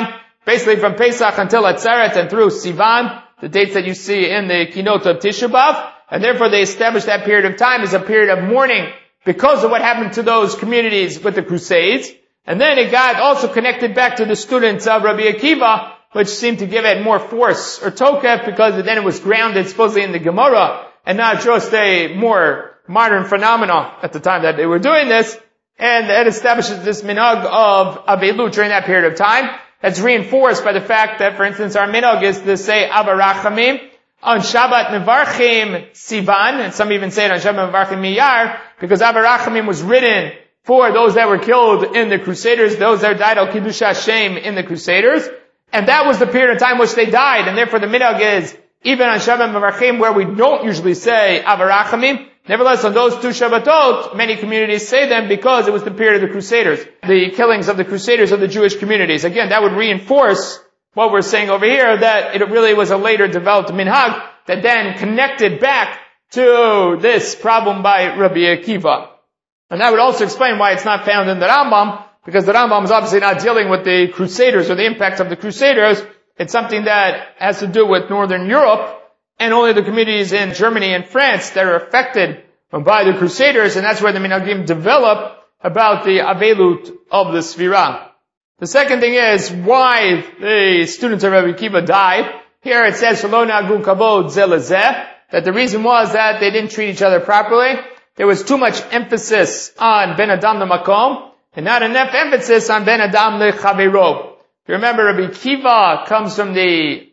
basically from Pesach until Atzeret and through Sivan, the dates that you see in the Kinot of Tisha B'Av, and therefore they established that period of time as a period of mourning because of what happened to those communities with the Crusades. And then it got also connected back to the students of Rabbi Akiva, which seemed to give it more force or tokef because then it was grounded supposedly in the Gemara and not just a more modern phenomenon at the time that they were doing this. And it establishes this minhag of Avelut during that period of time. That's reinforced by the fact that, for instance, our minhag is to say Avarachamim on Shabbat Mevarchim Sivan, and some even say it on Shabbat Mevarchim Miyar, because Avarachamim was written for those that were killed in the Crusaders, those that died al Kiddush Hashem in the Crusaders. And that was the period of time which they died, and therefore the minhag is, even on Shabbat Mevarchim, where we don't usually say Avarachamim, nevertheless on those two Shabbatot, many communities say them because it was the period of the Crusaders, the killings of the Crusaders of the Jewish communities. Again, that would reinforce what we're saying over here, that it really was a later developed minhag that then connected back to this problem by Rabbi Akiva. And that would also explain why it's not found in the Rambam, because the Rambam is obviously not dealing with the Crusaders or the impact of the Crusaders. It's something that has to do with Northern Europe and only the communities in Germany and France that are affected by the Crusaders, and that's where the minhagim develop about the Avelut of the Svirah. The second thing is why the students of Rabbi Akiva died. Here it says, Shelo na'agu kavod zeh lezeh, that the reason was that they didn't treat each other properly. There was too much emphasis on Ben Adam leMakom, and not enough emphasis on Ben Adam leChavero. You remember Rabbi Akiva comes from the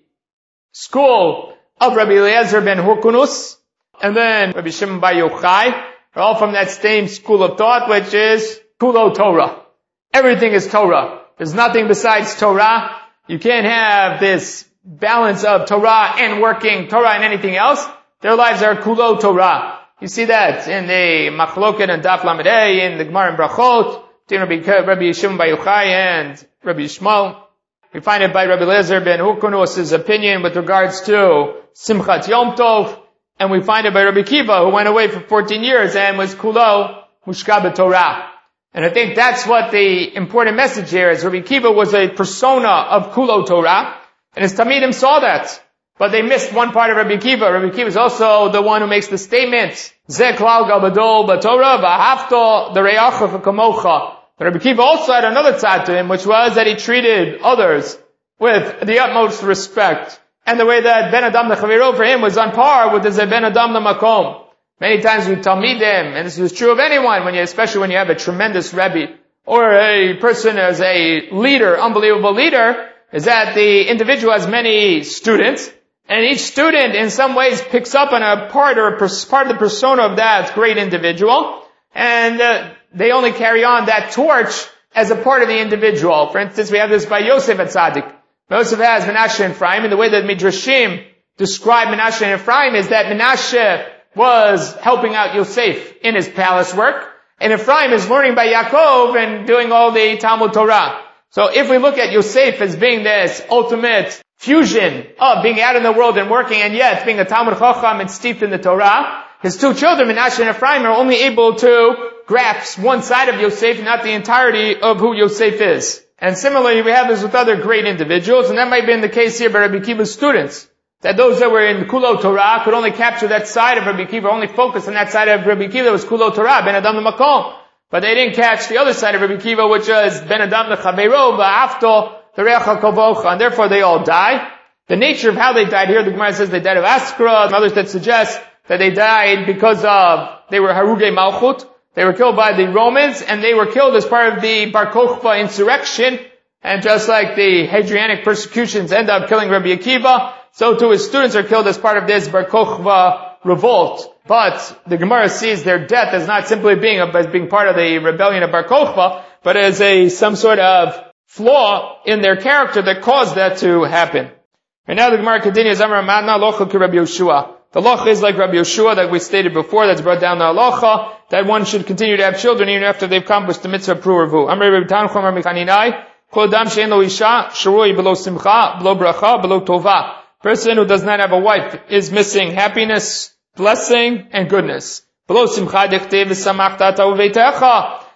school of Rabbi Eliezer ben Hurkunus, and then Rabbi Shimon bar Yochai, are all from that same school of thought, which is Kulo Torah. Everything is Torah. There's nothing besides Torah. You can't have this balance of Torah and working Torah and anything else. Their lives are Kulo Torah. You see that in the Machloket and Daf Lamed Hey, in the Gemara and Brachot, between Rabbi Shimon bar Yochai and Rabbi Shmuel. We find it by Rabbi Eliezer ben Hurkunus' opinion with regards to Simchat Yom Tov, and we find it by Rabbi Akiva, who went away for fourteen years and was Kulo Mushka b'Torah. And I think that's what the important message here is. Rabbi Akiva was a persona of Kulo Torah, and his Talmidim saw that. But they missed one part of Rabbi Akiva. Rabbi Akiva is also the one who makes the statement, Zeh klal gadol b'Torah v'ahavto d'reacha v'kamocha. Rabbi Akiva also had another tzad to him, which was that he treated others with the utmost respect. And the way that Ben Adam leChavero for him was on par with the Zeh Ben Adam leMakom. Many times we talmidim, and this is true of anyone, when you, especially when you have a tremendous Rebbe, or a person as a leader, unbelievable leader, is that the individual has many students, and each student in some ways picks up on a part or a pers- part of the persona of that great individual, and uh, they only carry on that torch as a part of the individual. For instance, we have this by Yosef at Tzaddik. Yosef has Menashe and Ephraim, and the way that Midrashim describe Menashe and Ephraim is that Menashe was helping out Yosef in his palace work, and Ephraim is learning by Yaakov and doing all the Talmud Torah. So if we look at Yosef as being this ultimate fusion of being out in the world and working, and yet being a Talmud Chacham and steeped in the Torah, his two children, Menashe and Ephraim, are only able to grasp one side of Yosef, not the entirety of who Yosef is. And similarly, we have this with other great individuals, and that might be in the case here by Rabbi Akiva's students. That those that were in Kulo Torah could only capture that side of Rabbi Akiva, only focus on that side of Rabbi Akiva that was Kulo Torah, Ben Adam leMakom. But they didn't catch the other side of Rabbi Akiva, which was Ben Adam leChavero, v'ahavto d'reacha kavocha, and therefore they all die. The nature of how they died here, the Gemara says they died of Askra, and others that suggest that they died because of, they were Harugei Malchut, they were killed by the Romans, and they were killed as part of the Bar Kokhba insurrection, and just like the Hadrianic persecutions end up killing Rabbi Akiva, so too his students are killed as part of this Bar Kokhba revolt. But the Gemara sees their death as not simply being a, as being part of the rebellion of Bar Kokhba, but as a some sort of flaw in their character that caused that to happen. And now the Gemara continues, Amar Madna Locha ki Rabbi Yoshua. The Locha is like Rabbi Yoshua that we stated before, that's brought down the Halacha, that one should continue to have children even after they've accomplished the mitzvah of Pru'urvu. Amar Rabbi Tanchum Amar Michaninai, Kol Adam she'en lo isha, sharui below simcha, below bracha, below tova. Person who does not have a wife is missing happiness, blessing, and goodness. Below simcha dechtiv v'samachta uveitecha.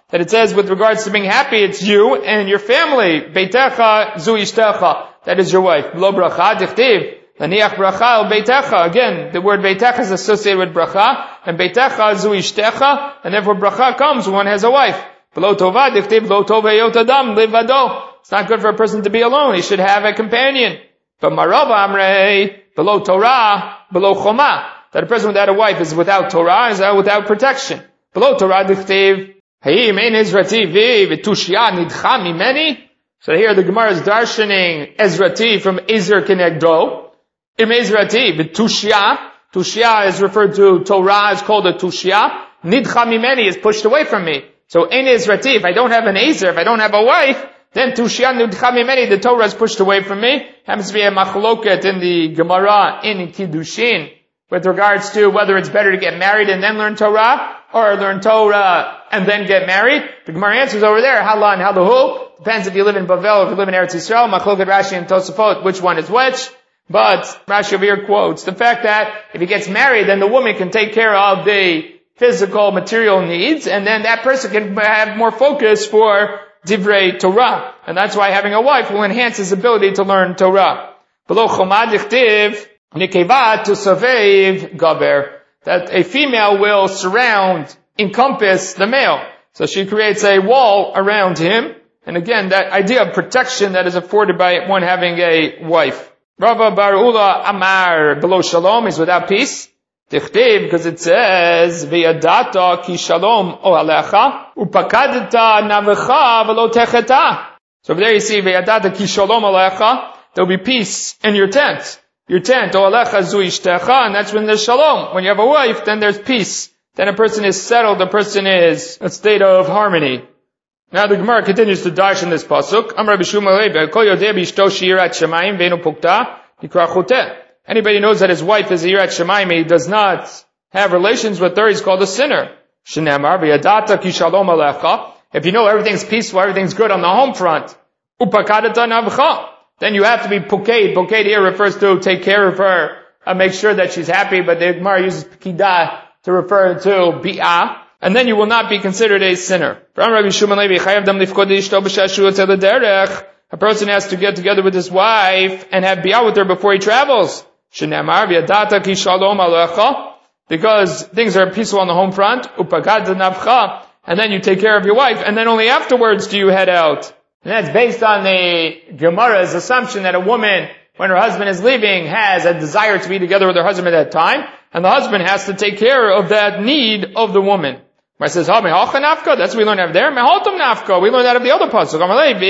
that it says with regards to being happy, it's you and your family. Beitecha zu ishtecha. That is your wife. Lo bracha dichtiv. Laniach bracha al beitecha. Again, the word beitecha is associated with bracha, and beitecha zu ishtecha, and therefore bracha comes when one has a wife. Below tova dichtiv lo tova yot adam livado. It's not good for a person to be alone. He should have a companion. But marava amrei below Torah, below choma. That a person without a wife is without Torah, is without protection. Below Torah dichtiv. Hey, mein Ezrati vi v'tushya nidcha mimeni. So here the Gemara is darshaning Ezrati from Ezer Kenegdo. Im Ezrati v'tushya. Tushya is referred to Torah, is called a tushya. Nidcha mimeni is pushed away from me. So in Ezrati, if I don't have an Ezer, if I don't have a wife, then tushya nidcha mimeni, the Torah is pushed away from me. Happens to be a machloket in the Gemara in Kiddushin with regards to whether it's better to get married and then learn Torah, or learn Torah and then get married. The Gemara answers over there, Hala and Halahu. Depends if you live in Bavel or if you live in Eretz Yisrael. Machloket Rashi and Tosafot, which one is which. But Rashi over here quotes the fact that if he gets married, then the woman can take care of the physical, material needs, and then that person can have more focus for Divrei Torah. And that's why having a wife will enhance his ability to learn Torah. Below Chomad Dichtiv, Nikeva to Savev Gaber. That a female will surround, encompass the male. So she creates a wall around him. And again, that idea of protection that is afforded by one having a wife. Rava Bar Ula Amar below Shalom is without peace. Dichtiv, because it says, V'yadata ki shalom o alecha, upakadata navecha v'lo techeta. So over there you see, V'yadata ki shalom alecha, there will be peace in your tent. Your tent, o alecha zu ishtecha, and that's when there's shalom. When you have a wife, then there's peace. Then a person is settled, a person is in a state of harmony. Now the Gemara continues to dash in this pasuk. Amar b'shuma lebe, kol yodeh b'ishto shirat shemayim v'enu pukta, yikra choteh. Anybody knows that his wife is yirat shemayim, he does not have relations with her, he's called a sinner. Shenemar v'yadata ki shalom alecha. If you know everything's peaceful, everything's good on the home front, upakadata navcha. Then you have to be puked. Puked here refers to take care of her, uh, make sure that she's happy, but the Gemara uses pekidah to refer to bi'ah. And then you will not be considered a sinner. A person has to get together with his wife and have bi'ah with her before he travels. Because things are peaceful on the home front. And then you take care of your wife, and then only afterwards do you head out. And that's based on the Gemara's assumption that a woman, when her husband is leaving, has a desire to be together with her husband at that time, and the husband has to take care of that need of the woman. It says, that's what we learn out of there. We learn that of the other pasuk.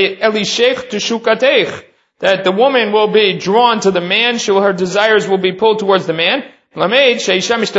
That the woman will be drawn to the man, she will, her desires will be pulled towards the man. Means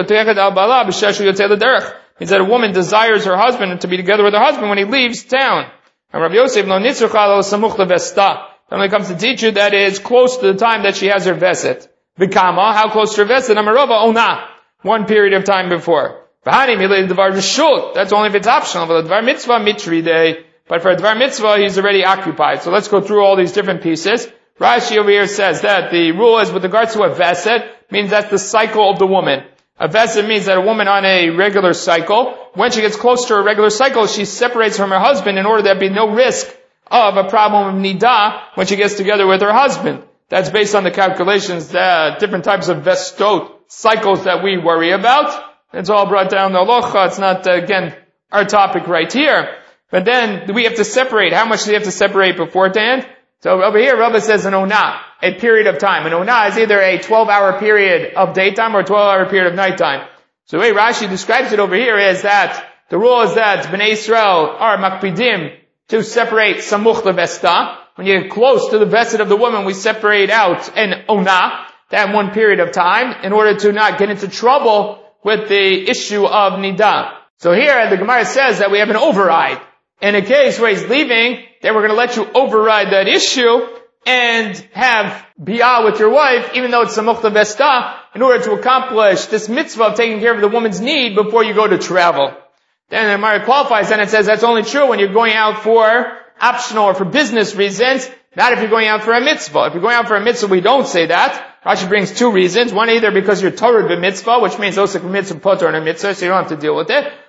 that a woman desires her husband to be together with her husband when he leaves town. And Rabbi Yosef lo nitzrucha samuch levesta. When comes to teach you that is close to the time that she has her veset. V'kama, how close to her veset? Amarova ona, one period of time before. V'hani milei devar v'shul. That's only if it's optional. But devar mitzvah mitri day. But for a devar mitzvah, he's already occupied. So let's go through all these different pieces. Rashi over here says that the rule is with regards to a veset, means that's the cycle of the woman. A veset means that a woman on a regular cycle, when she gets close to her regular cycle, she separates from her husband in order there be no risk of a problem of nidah when she gets together with her husband. That's based on the calculations, that different types of vestot cycles that we worry about. It's all brought down the halacha. It's not, uh, again, our topic right here. But then we have to separate. How much do we have to separate beforehand? So over here, Rabbi says an onah, a period of time. An onah is either a twelve-hour period of daytime or a twelve-hour period of nighttime. So the way Rashi describes it over here is that the rule is that Bnei Israel are makpidim to separate samuch levesta. When you get close to the vested of the woman, we separate out an onah, that one period of time, in order to not get into trouble with the issue of nidah. So here, the Gemara says that we have an override. In a case where he's leaving, then we're going to let you override that issue and have bi'ah with your wife, even though it's samuch levesta, in order to accomplish this mitzvah of taking care of the woman's need before you go to travel. Then the Gemara qualifies, and it says that's only true when you're going out for optional or for business reasons, not if you're going out for a mitzvah. If you're going out for a mitzvah, we don't say that. Rashi brings two reasons. One, either because you're torah b'mitzvah, which means osek b'mitzvah poter and a mitzvah, so you don't have to deal with it.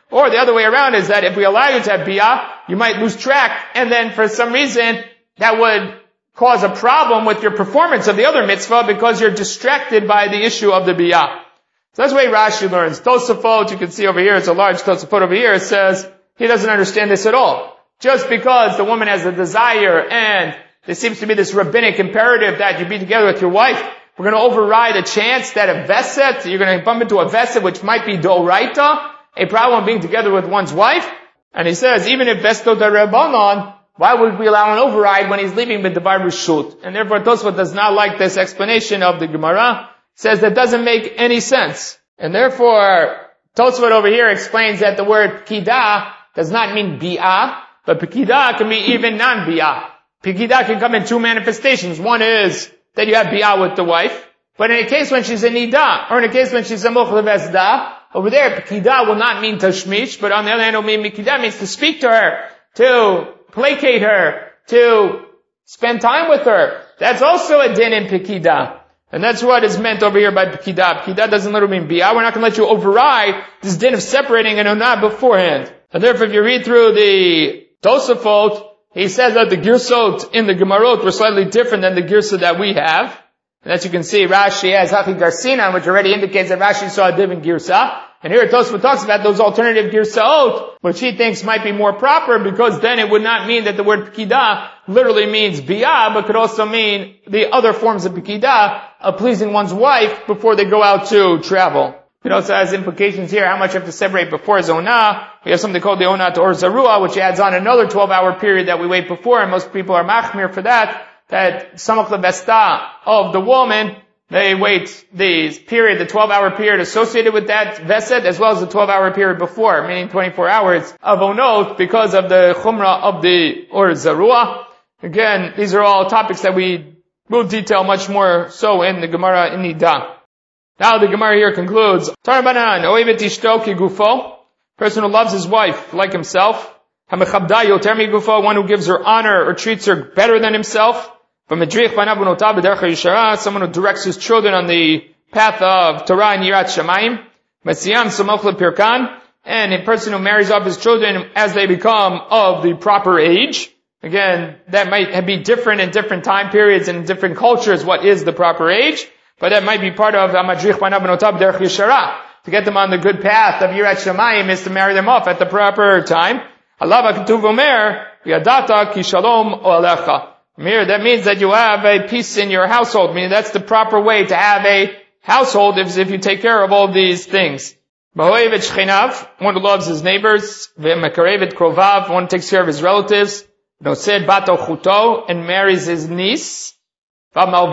Or the other way around is that if we allow you to have biyah, you might lose track, and then for some reason, that would cause a problem with your performance of the other mitzvah because you're distracted by the issue of the biyah. So that's the way Rashi learns. Tosafot, you can see over here, it's a large Tosafot over here, it says, he doesn't understand this at all. Just because the woman has a desire and there seems to be this rabbinic imperative that you be together with your wife, we're going to override a chance that a veset, you're going to bump into a veset which might be doraita, a problem of being together with one's wife. And he says, even if vesto da rabbanon, why would we allow an override when he's leaving with the bar rishut? And therefore Tosfot does not like this explanation of the Gemara. Says that doesn't make any sense. And therefore, Tosfot over here explains that the word pkidah does not mean bi'ah, but pkidah can be even non-bi'ah. Pkidah can come in two manifestations. One is that you have bi'ah with the wife, but in a case when she's a nidah, or in a case when she's a mukhla vesda, over there, pkidah will not mean tashmish, but on the other hand, it will mean pkidah means to speak to her, to placate her, to spend time with her. That's also a din in pkidah. And that's what is meant over here by pkidah. Pkidah doesn't literally mean biyah. We're not going to let you override this din of separating an onah beforehand. And therefore, if you read through the Tosafot, he says that the girsot in the Gemarot were slightly different than the girsa that we have. And as you can see, Rashi has Hachi Garsinan, which already indicates that Rashi saw a different girsa. And here Tosafot talks about those alternative girsaot, which he thinks might be more proper, because then it would not mean that the word pkidah literally means biyah, but could also mean the other forms of pkidah, of pleasing one's wife before they go out to travel. It also has implications here, how much you have to separate before zonah. We have something called the onah to or zarua, which adds on another twelve hour period that we wait before, and most people are machmir for that, that samach levesta of the woman, they wait the period, the twelve hour period associated with that veset, as well as the twelve hour period before, meaning twenty-four hours of onot, because of the chumrah of the or zarua. Again, these are all topics that we will detail much more so in the Gemara in Nidah. Now the Gemara here concludes, Tarbanan, oevet ishto ki gufo, person who loves his wife like himself, hamechabda yoter mi gufo, one who gives her honor or treats her better than himself, v'medrich banav unotav b'derech yishara, someone who directs his children on the path of Torah and Yirat Shamayim, mesiyam samoch lepirkan, and a person who marries off his children as they become of the proper age. Again, that might be different in different time periods and different cultures, what is the proper age. But that might be part of Amadrich Banav Benotav Derech Yeshara. To get them on the good path of Yirat Shamayim is to marry them off at the proper time. Allah K'tuv Omer, Yadata Ki Shalom Olecha. Mir, that means that you have a peace in your household. Meaning that's the proper way to have a household if, if you take care of all these things. B'hoevet Shchenav, one who loves his neighbors. V'mekarevet Krovav, one who takes care of his relatives. Nosed Bato Chuto, and marries his niece. And one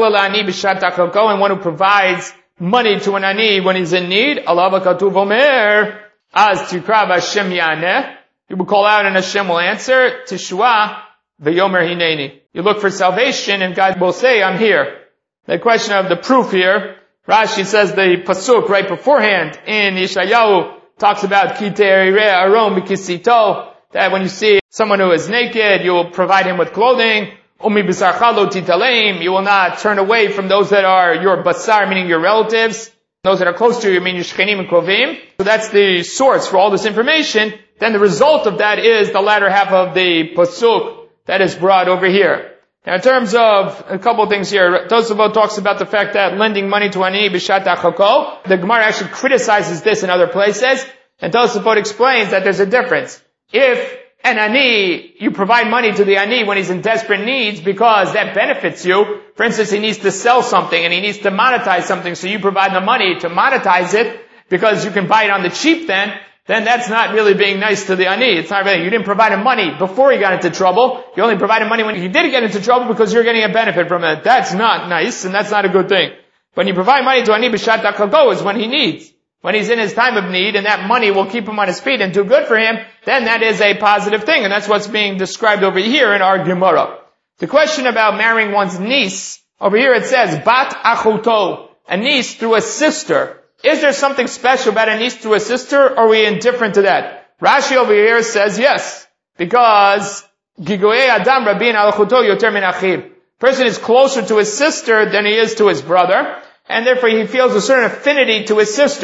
who provides money to an ani when he's in need. Allah katuv omer, az tikrav Hashem yaneh. You will call out and Hashem will answer. Tishua v'yomer hineni. You look for salvation and God will say, I'm here. The question of the proof here, Rashi says the pasuk right beforehand in Yeshayahu talks about ki te'ireh aron b'kisito, that when you see someone who is naked, you will provide him with clothing. You will not turn away from those that are your basar, meaning your relatives. Those that are close to you, meaning your shchenim and krovim. So that's the source for all this information. Then the result of that is the latter half of the pasuk that is brought over here. Now in terms of a couple of things here, Tosafot talks about the fact that lending money to ani b'shat achako. The Gemara actually criticizes this in other places. And Tosafot explains that there's a difference. If an ani, you provide money to the ani when he's in desperate needs because that benefits you. For instance, he needs to sell something and he needs to monetize something, so you provide the money to monetize it because you can buy it on the cheap then, then that's not really being nice to the ani. It's not really, you didn't provide him money before he got into trouble. You only provided money when he did get into trouble because you're getting a benefit from it. That's not nice and that's not a good thing. When you provide money to ani b'shat hakago is when he needs. When he's in his time of need and that money will keep him on his feet and do good for him, then that is a positive thing. And that's what's being described over here in our Gemara. The question about marrying one's niece, over here it says, Bat achuto, a niece through a sister. Is there something special about a niece through a sister, or are we indifferent to that? Rashi over here says yes, because Gigoei Adam Rabin alachuto yoter min achiv. Person is closer to his sister than he is to his brother, and therefore he feels a certain affinity to his sister.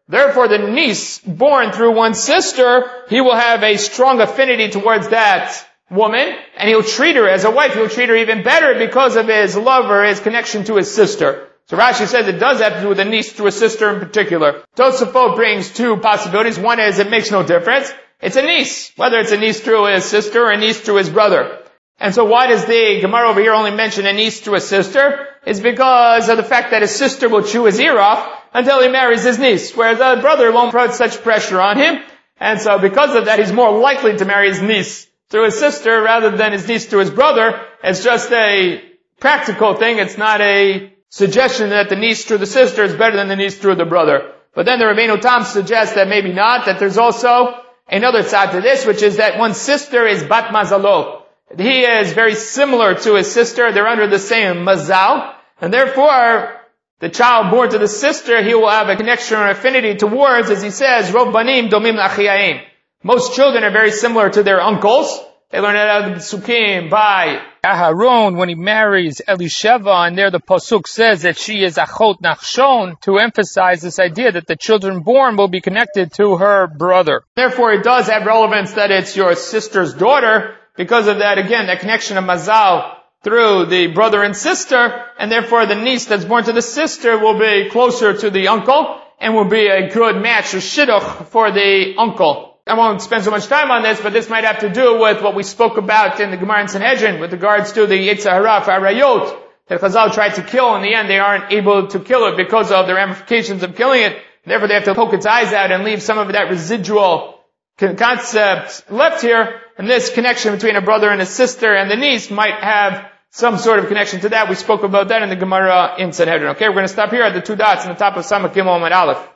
Therefore, the niece born through one sister, he will have a strong affinity towards that woman, and he'll treat her as a wife. He'll treat her even better because of his love or his connection to his sister. So Rashi says it does have to do with a niece through a sister in particular. Tosafot brings two possibilities. One is it makes no difference. It's a niece, whether it's a niece through his sister or a niece through his brother. And so why does the Gemara over here only mention a niece through a sister? It's because of the fact that his sister will chew his ear off until he marries his niece, whereas the brother won't put such pressure on him. And so because of that, he's more likely to marry his niece through his sister rather than his niece through his brother. It's just a practical thing. It's not a suggestion that the niece through the sister is better than the niece through the brother. But then the Rabbeinu Tam suggests that maybe not, that there's also another side to this, which is that one's sister is Bat Mazalo. He is very similar to his sister. They're under the same mazal. And therefore, the child born to the sister, he will have a connection or affinity towards, as he says, Rov Banim Domim L'Achiyaim. Most children are very similar to their uncles. They learn it out of the Psukim by Aharon when he marries Elisheva, and there the Pasuk says that she is Achot Nachshon, to emphasize this idea that the children born will be connected to her brother. Therefore, it does have relevance that it's your sister's daughter. Because of that, again, that connection of mazal through the brother and sister, and therefore the niece that's born to the sister will be closer to the uncle, and will be a good match or shidduch for the uncle. I won't spend so much time on this, but this might have to do with what we spoke about in the Gemara in Sanhedrin with regards to the Yetzer Hara for Arayot, that Chazal tried to kill. In the end, they aren't able to kill it because of the ramifications of killing it. Therefore, they have to poke its eyes out and leave some of that residual concept left here. And this connection between a brother and a sister and the niece might have some sort of connection to that. We spoke about that in the Gemara in Sanhedrin. Okay, we're going to stop here at the two dots on the top of Samach Gimel Amud Aleph.